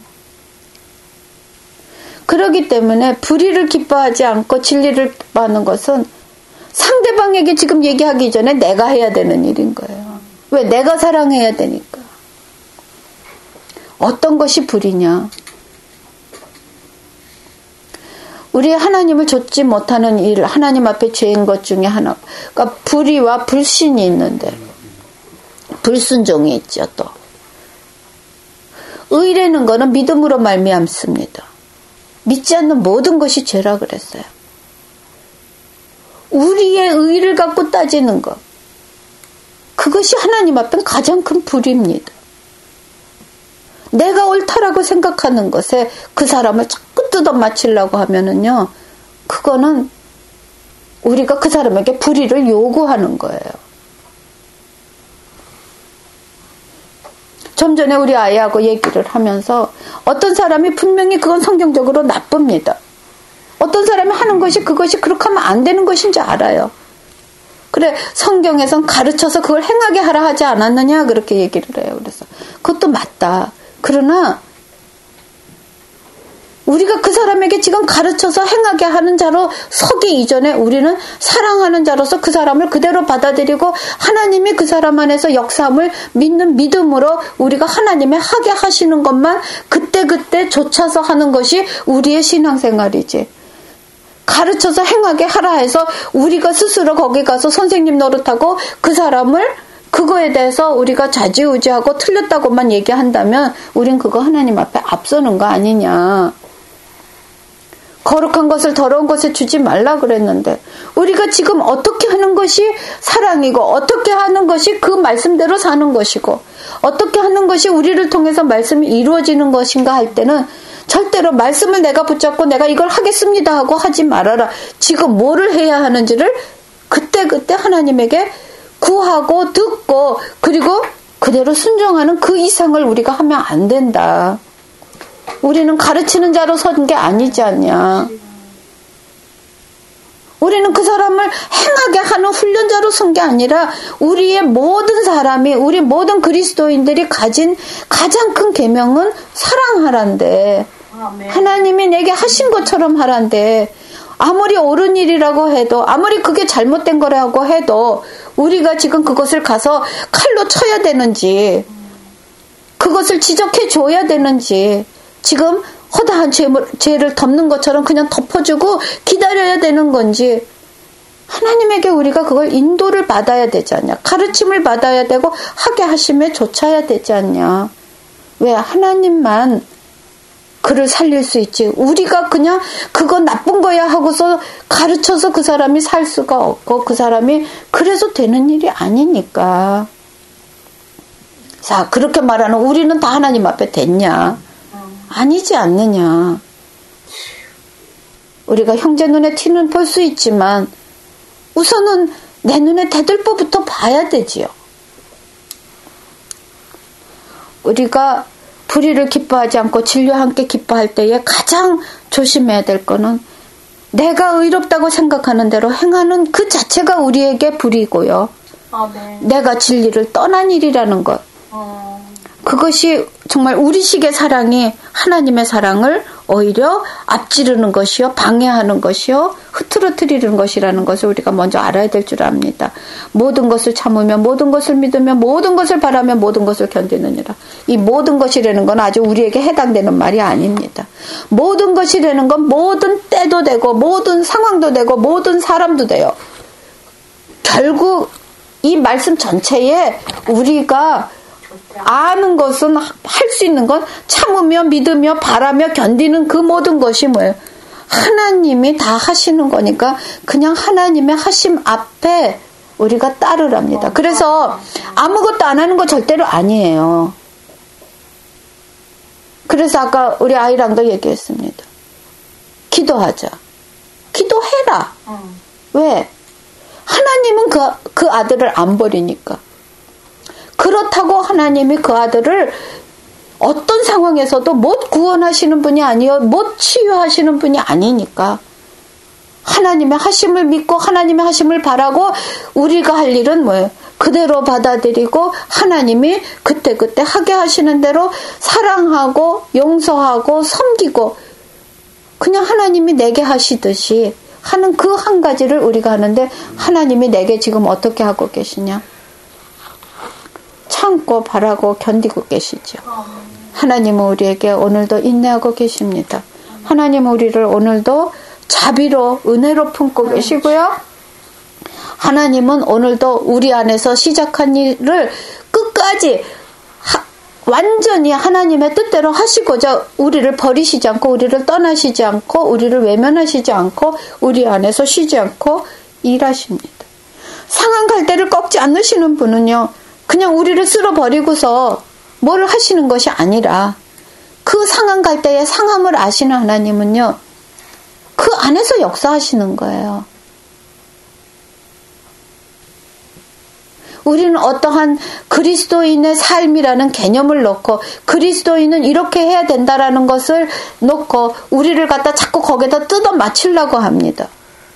그렇기 때문에 불의를 기뻐하지 않고 진리를 기뻐하는 것은 상대방에게 지금 얘기하기 전에 내가 해야 되는 일인 거예요. 왜? 내가 사랑해야 되니까. 어떤 것이 불이냐? 우리 하나님을 좇지 못하는 일, 하나님 앞에 죄인 것 중에 하나, 그러니까 불의와 불신이 있는데 불순종이 있죠. 또 의라는 거는 믿음으로 말미암습니다. 믿지 않는 모든 것이 죄라 그랬어요. 우리의 의를 갖고 따지는 것, 그것이 하나님 앞엔 가장 큰 불의입니다. 내가 옳다라고 생각하는 것에 그 사람을 자꾸 뜯어 맞추려고 하면은요, 그거는 우리가 그 사람에게 불의를 요구하는 거예요. 좀 전에 우리 아이하고 얘기를 하면서 어떤 사람이 분명히 그건 성경적으로 나쁩니다. 어떤 사람이 하는 것이 그것이 그렇게 하면 안 되는 것인지 알아요. 그래, 성경에선 가르쳐서 그걸 행하게 하라 하지 않았느냐 그렇게 얘기를 해요. 그래서 그것도 맞다. 그러나 우리가 그 사람에게 지금 가르쳐서 행하게 하는 자로 서기 이전에 우리는 사랑하는 자로서 그 사람을 그대로 받아들이고 하나님이 그 사람 안에서 역사함을 믿는 믿음으로 우리가 하나님의 하게 하시는 것만 그때그때 좇아서 하는 것이 우리의 신앙생활이지. 가르쳐서 행하게 하라 해서 우리가 스스로 거기 가서 선생님 노릇하고 그 사람을 그거에 대해서 우리가 좌지우지하고 틀렸다고만 얘기한다면 우린 그거 하나님 앞에 앞서는 거 아니냐. 거룩한 것을 더러운 것에 주지 말라 그랬는데 우리가 지금 어떻게 하는 것이 사랑이고 어떻게 하는 것이 그 말씀대로 사는 것이고 어떻게 하는 것이 우리를 통해서 말씀이 이루어지는 것인가 할 때는 절대로 말씀을 내가 붙잡고 내가 이걸 하겠습니다 하고 하지 말아라. 지금 뭐를 해야 하는지를 그때그때 하나님에게 구하고 듣고 그리고 그대로 순종하는 그 이상을 우리가 하면 안 된다. 우리는 가르치는 자로 선 게 아니지 않냐. 우리는 그 사람을 행하게 하는 훈련자로 선 게 아니라 우리의 모든 사람이 우리 모든 그리스도인들이 가진 가장 큰 계명은 사랑하란데 하나님이 내게 하신 것처럼 하란데 아무리 옳은 일이라고 해도 아무리 그게 잘못된 거라고 해도 우리가 지금 그것을 가서 칼로 쳐야 되는지 그것을 지적해 줘야 되는지 지금 허다한 죄를, 죄를 덮는 것처럼 그냥 덮어주고 기다려야 되는 건지 하나님에게 우리가 그걸 인도를 받아야 되지 않냐. 가르침을 받아야 되고 하게 하심에 좇아야 되지 않냐. 왜? 하나님만 그를 살릴 수 있지. 우리가 그냥 그건 나쁜 거야 하고서 가르쳐서 그 사람이 살 수가 없고 그 사람이 그래서 되는 일이 아니니까. 자, 그렇게 말하는 우리는 다 하나님 앞에 됐냐? 아니지 않느냐. 우리가 형제 눈에 티는 볼 수 있지만 우선은 내 눈에 대들보부터 봐야 되지요. 우리가 불의를 기뻐하지 않고 진리와 함께 기뻐할 때에 가장 조심해야 될 거는 내가 의롭다고 생각하는 대로 행하는 그 자체가 우리에게 불이고요. 아, 네. 내가 진리를 떠난 일이라는 것. 어. 그것이 정말 우리식의 사랑이 하나님의 사랑을 오히려 앞지르는 것이요, 방해하는 것이요, 흐트러뜨리는 것이라는 것을 우리가 먼저 알아야 될 줄 압니다. 모든 것을 참으며 모든 것을 믿으며 모든 것을 바라며 모든 것을 견디느니라. 이 모든 것이라는 건 아주 우리에게 해당되는 말이 아닙니다. 모든 것이라는 건 모든 때도 되고 모든 상황도 되고 모든 사람도 돼요. 결국 이 말씀 전체에 우리가 아는 것은 할 수 있는 건 참으며 믿으며 바라며 견디는 그 모든 것이 뭐예요? 하나님이 다 하시는 거니까 그냥 하나님의 하심 앞에 우리가 따르랍니다. 그래서 아무것도 안 하는 거 절대로 아니에요. 그래서 아까 우리 아이랑도 얘기했습니다. 기도하자. 기도해라. 왜? 하나님은 그, 그 아들을 안 버리니까. 그렇다고 하나님이 그 아들을 어떤 상황에서도 못 구원하시는 분이 아니요, 못 치유하시는 분이 아니니까 하나님의 하심을 믿고 하나님의 하심을 바라고 우리가 할 일은 뭐예요? 그대로 받아들이고 하나님이 그때그때 하게 하시는 대로 사랑하고 용서하고 섬기고 그냥 하나님이 내게 하시듯이 하는 그 한 가지를 우리가 하는데 하나님이 내게 지금 어떻게 하고 계시냐? 참고 바라고 견디고 계시죠. 하나님은 우리에게 오늘도 인내하고 계십니다. 하나님은 우리를 오늘도 자비로 은혜로 품고 계시고요. 하나님은 오늘도 우리 안에서 시작한 일을 끝까지 하, 완전히 하나님의 뜻대로 하시고자 우리를 버리시지 않고 우리를 떠나시지 않고 우리를 외면하시지 않고 우리 안에서 쉬지 않고 일하십니다. 상한 갈대를 꺾지 않으시는 분은요. 그냥 우리를 쓸어버리고서 뭘 하시는 것이 아니라 그 상한 갈대의 상함을 아시는 하나님은요. 그 안에서 역사하시는 거예요. 우리는 어떠한 그리스도인의 삶이라는 개념을 놓고 그리스도인은 이렇게 해야 된다라는 것을 놓고 우리를 갖다 자꾸 거기다 뜯어 맞추려고 합니다.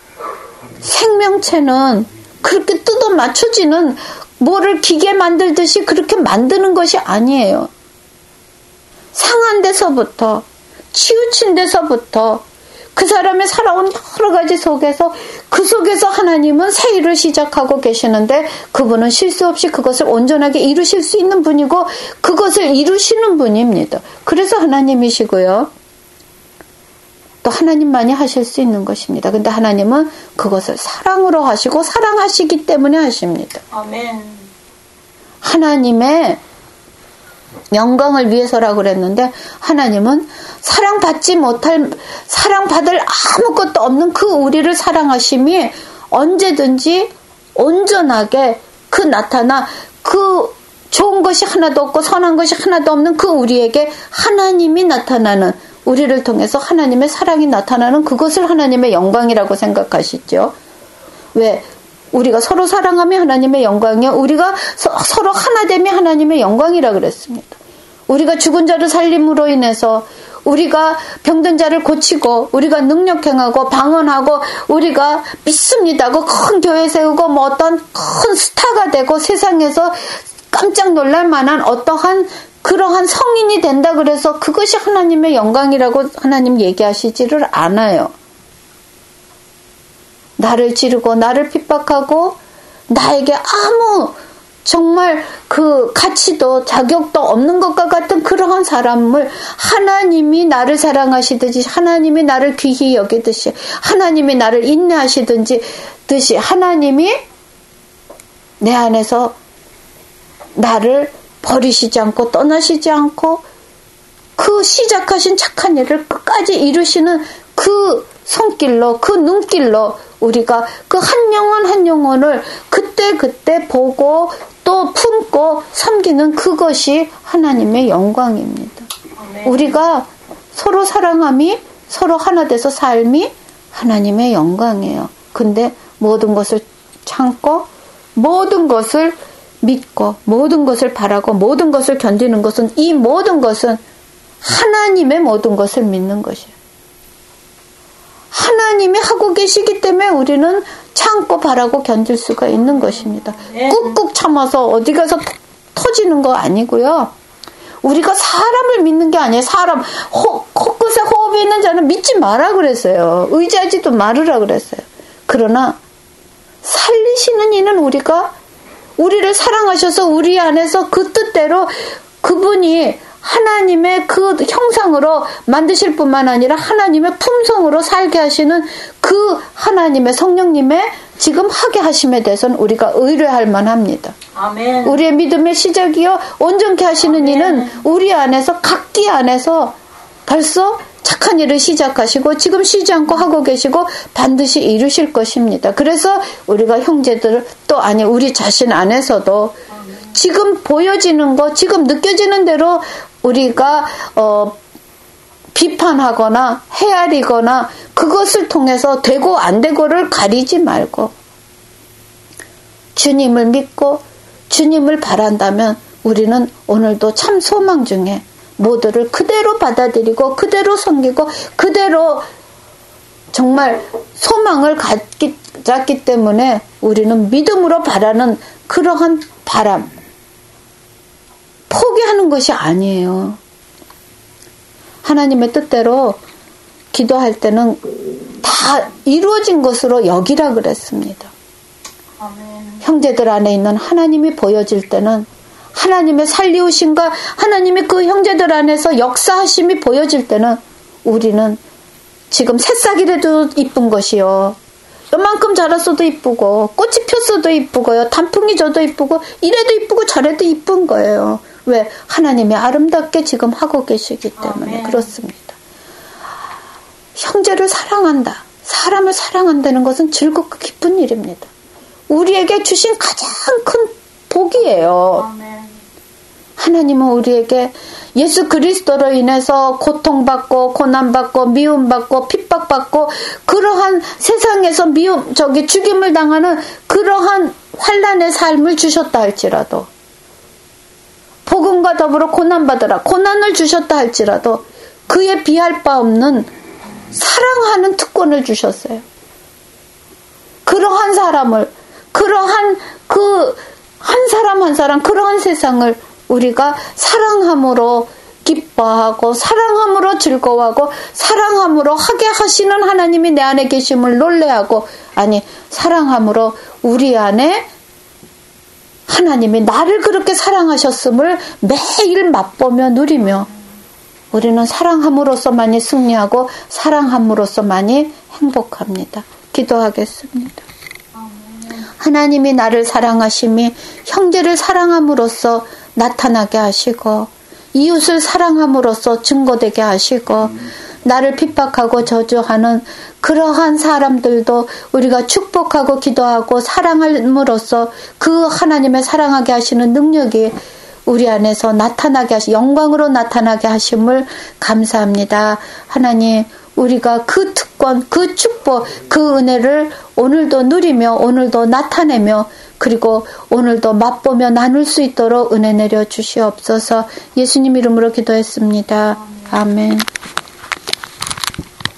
생명체는 그렇게 뜯어 맞추지는 뭐를 기계 만들듯이 그렇게 만드는 것이 아니에요. 상한 데서부터 치우친 데서부터 그 사람의 살아온 여러 가지 속에서 그 속에서 하나님은 새 일을 시작하고 계시는데 그분은 실수 없이 그것을 온전하게 이루실 수 있는 분이고 그것을 이루시는 분입니다. 그래서 하나님이시고요. 또 하나님만이 하실 수 있는 것입니다. 근데 하나님은 그것을 사랑으로 하시고 사랑하시기 때문에 하십니다. 아멘. 하나님의 영광을 위해서라고 그랬는데 하나님은 사랑받지 못할 사랑받을 아무것도 없는 그 우리를 사랑하심이 언제든지 온전하게 그 나타나 그 좋은 것이 하나도 없고 선한 것이 하나도 없는 그 우리에게 하나님이 나타나는 우리를 통해서 하나님의 사랑이 나타나는 그것을 하나님의 영광이라고 생각하시죠. 왜? 우리가 서로 사랑하며 하나님의 영광이요. 우리가 서, 서로 하나됨이 하나님의 영광이라 그랬습니다. 우리가 죽은 자를 살림으로 인해서 우리가 병든 자를 고치고 우리가 능력 행하고 방언하고 우리가 믿습니다고 큰 교회 세우고 뭐 어떤 큰 스타가 되고 세상에서 깜짝 놀랄 만한 어떠한 그러한 성인이 된다 그래서 그것이 하나님의 영광이라고 하나님 얘기하시지를 않아요. 나를 찌르고 나를 핍박하고 나에게 아무 정말 그 가치도 자격도 없는 것과 같은 그러한 사람을 하나님이 나를 사랑하시듯이 하나님이 나를 귀히 여기듯이 하나님이 나를 인내하시든지 듯이 하나님이 내 안에서 나를 버리시지 않고 떠나시지 않고 그 시작하신 착한 일을 끝까지 이루시는 그 손길로, 그 눈길로 우리가 그 한 영혼 한 영혼을 그때그때 보고 또 품고 섬기는 그것이 하나님의 영광입니다. 우리가 서로 사랑함이, 서로 하나 돼서 삶이 하나님의 영광이에요. 근데 모든 것을 참고 모든 것을 믿고 모든 것을 바라고 모든 것을 견디는 것은, 이 모든 것은 하나님의 모든 것을 믿는 것이에요. 하나님이 하고 계시기 때문에 우리는 참고 바라고 견딜 수가 있는 것입니다. 꾹꾹 참아서 어디 가서 터지는 거 아니고요. 우리가 사람을 믿는 게 아니에요. 사람, 호, 코끝에 호흡이 있는 자는 믿지 마라 그랬어요. 의지하지도 말으라 그랬어요. 그러나 살리시는 이는 우리가, 우리를 사랑하셔서 우리 안에서 그 뜻대로 그분이 하나님의 그 형상으로 만드실 뿐만 아니라 하나님의 품성으로 살게 하시는 그 하나님의 성령님의 지금 하게 하심에 대해서는 우리가 의뢰할 만합니다. 아멘. 우리의 믿음의 시작이요 온전케 하시는 아멘. 이는 우리 안에서, 각기 안에서 벌써 착한 일을 시작하시고 지금 쉬지 않고 하고 계시고 반드시 이루실 것입니다. 그래서 우리가 형제들 또 아니 우리 자신 안에서도 지금 보여지는 것, 지금 느껴지는 대로 우리가 어, 비판하거나 헤아리거나 그것을 통해서 되고 안 되고를 가리지 말고 주님을 믿고 주님을 바란다면 우리는 오늘도 참 소망 중에 모두를 그대로 받아들이고 그대로 섬기고 그대로 정말 소망을 갖기 짰기 때문에 우리는 믿음으로 바라는 그러한 바람, 포기하는 것이 아니에요. 하나님의 뜻대로 기도할 때는 다 이루어진 것으로 여기라 그랬습니다. 아멘. 형제들 안에 있는 하나님이 보여질 때는 하나님의 살리우심과 하나님의 그 형제들 안에서 역사하심이 보여질 때는 우리는 지금 새싹이라도 이쁜 것이요. 요만큼 자랐어도 이쁘고 꽃이 폈어도 이쁘고요. 단풍이 져도 이쁘고 이래도 이쁘고 저래도 이쁜 거예요. 왜? 하나님이 아름답게 지금 하고 계시기 때문에. 아멘. 그렇습니다. 형제를 사랑한다. 사람을 사랑한다는 것은 즐겁고 기쁜 일입니다. 우리에게 주신 가장 큰 복이에요. 아멘. 하나님은 우리에게 예수 그리스도로 인해서 고통받고 고난받고 미움받고 핍박받고 그러한 세상에서 미움 저기 죽임을 당하는 그러한 환난의 삶을 주셨다 할지라도 복음과 더불어 고난받으라 고난을 주셨다 할지라도 그에 비할 바 없는 사랑하는 특권을 주셨어요. 그러한 사람을 그러한 그 한 사람 한 사람 그러한 세상을 우리가 사랑함으로 기뻐하고 사랑함으로 즐거워하고 사랑함으로 하게 하시는 하나님이 내 안에 계심을 놀래하고 아니 사랑함으로 우리 안에 하나님이 나를 그렇게 사랑하셨음을 매일 맛보며 누리며 우리는 사랑함으로써만이 승리하고 사랑함으로써만이 행복합니다. 기도하겠습니다. 하나님이 나를 사랑하심이 형제를 사랑함으로써 나타나게 하시고 이웃을 사랑함으로써 증거되게 하시고 나를 핍박하고 저주하는 그러한 사람들도 우리가 축복하고 기도하고 사랑함으로써 그 하나님의 사랑하게 하시는 능력이 우리 안에서 나타나게 하시 영광으로 나타나게 하심을 감사합니다. 하나님 우리가 그 특권, 그 축복, 그 은혜를 오늘도 누리며 오늘도 나타내며 그리고 오늘도 맛보며 나눌 수 있도록 은혜 내려 주시옵소서. 예수님 이름으로 기도했습니다. 아멘.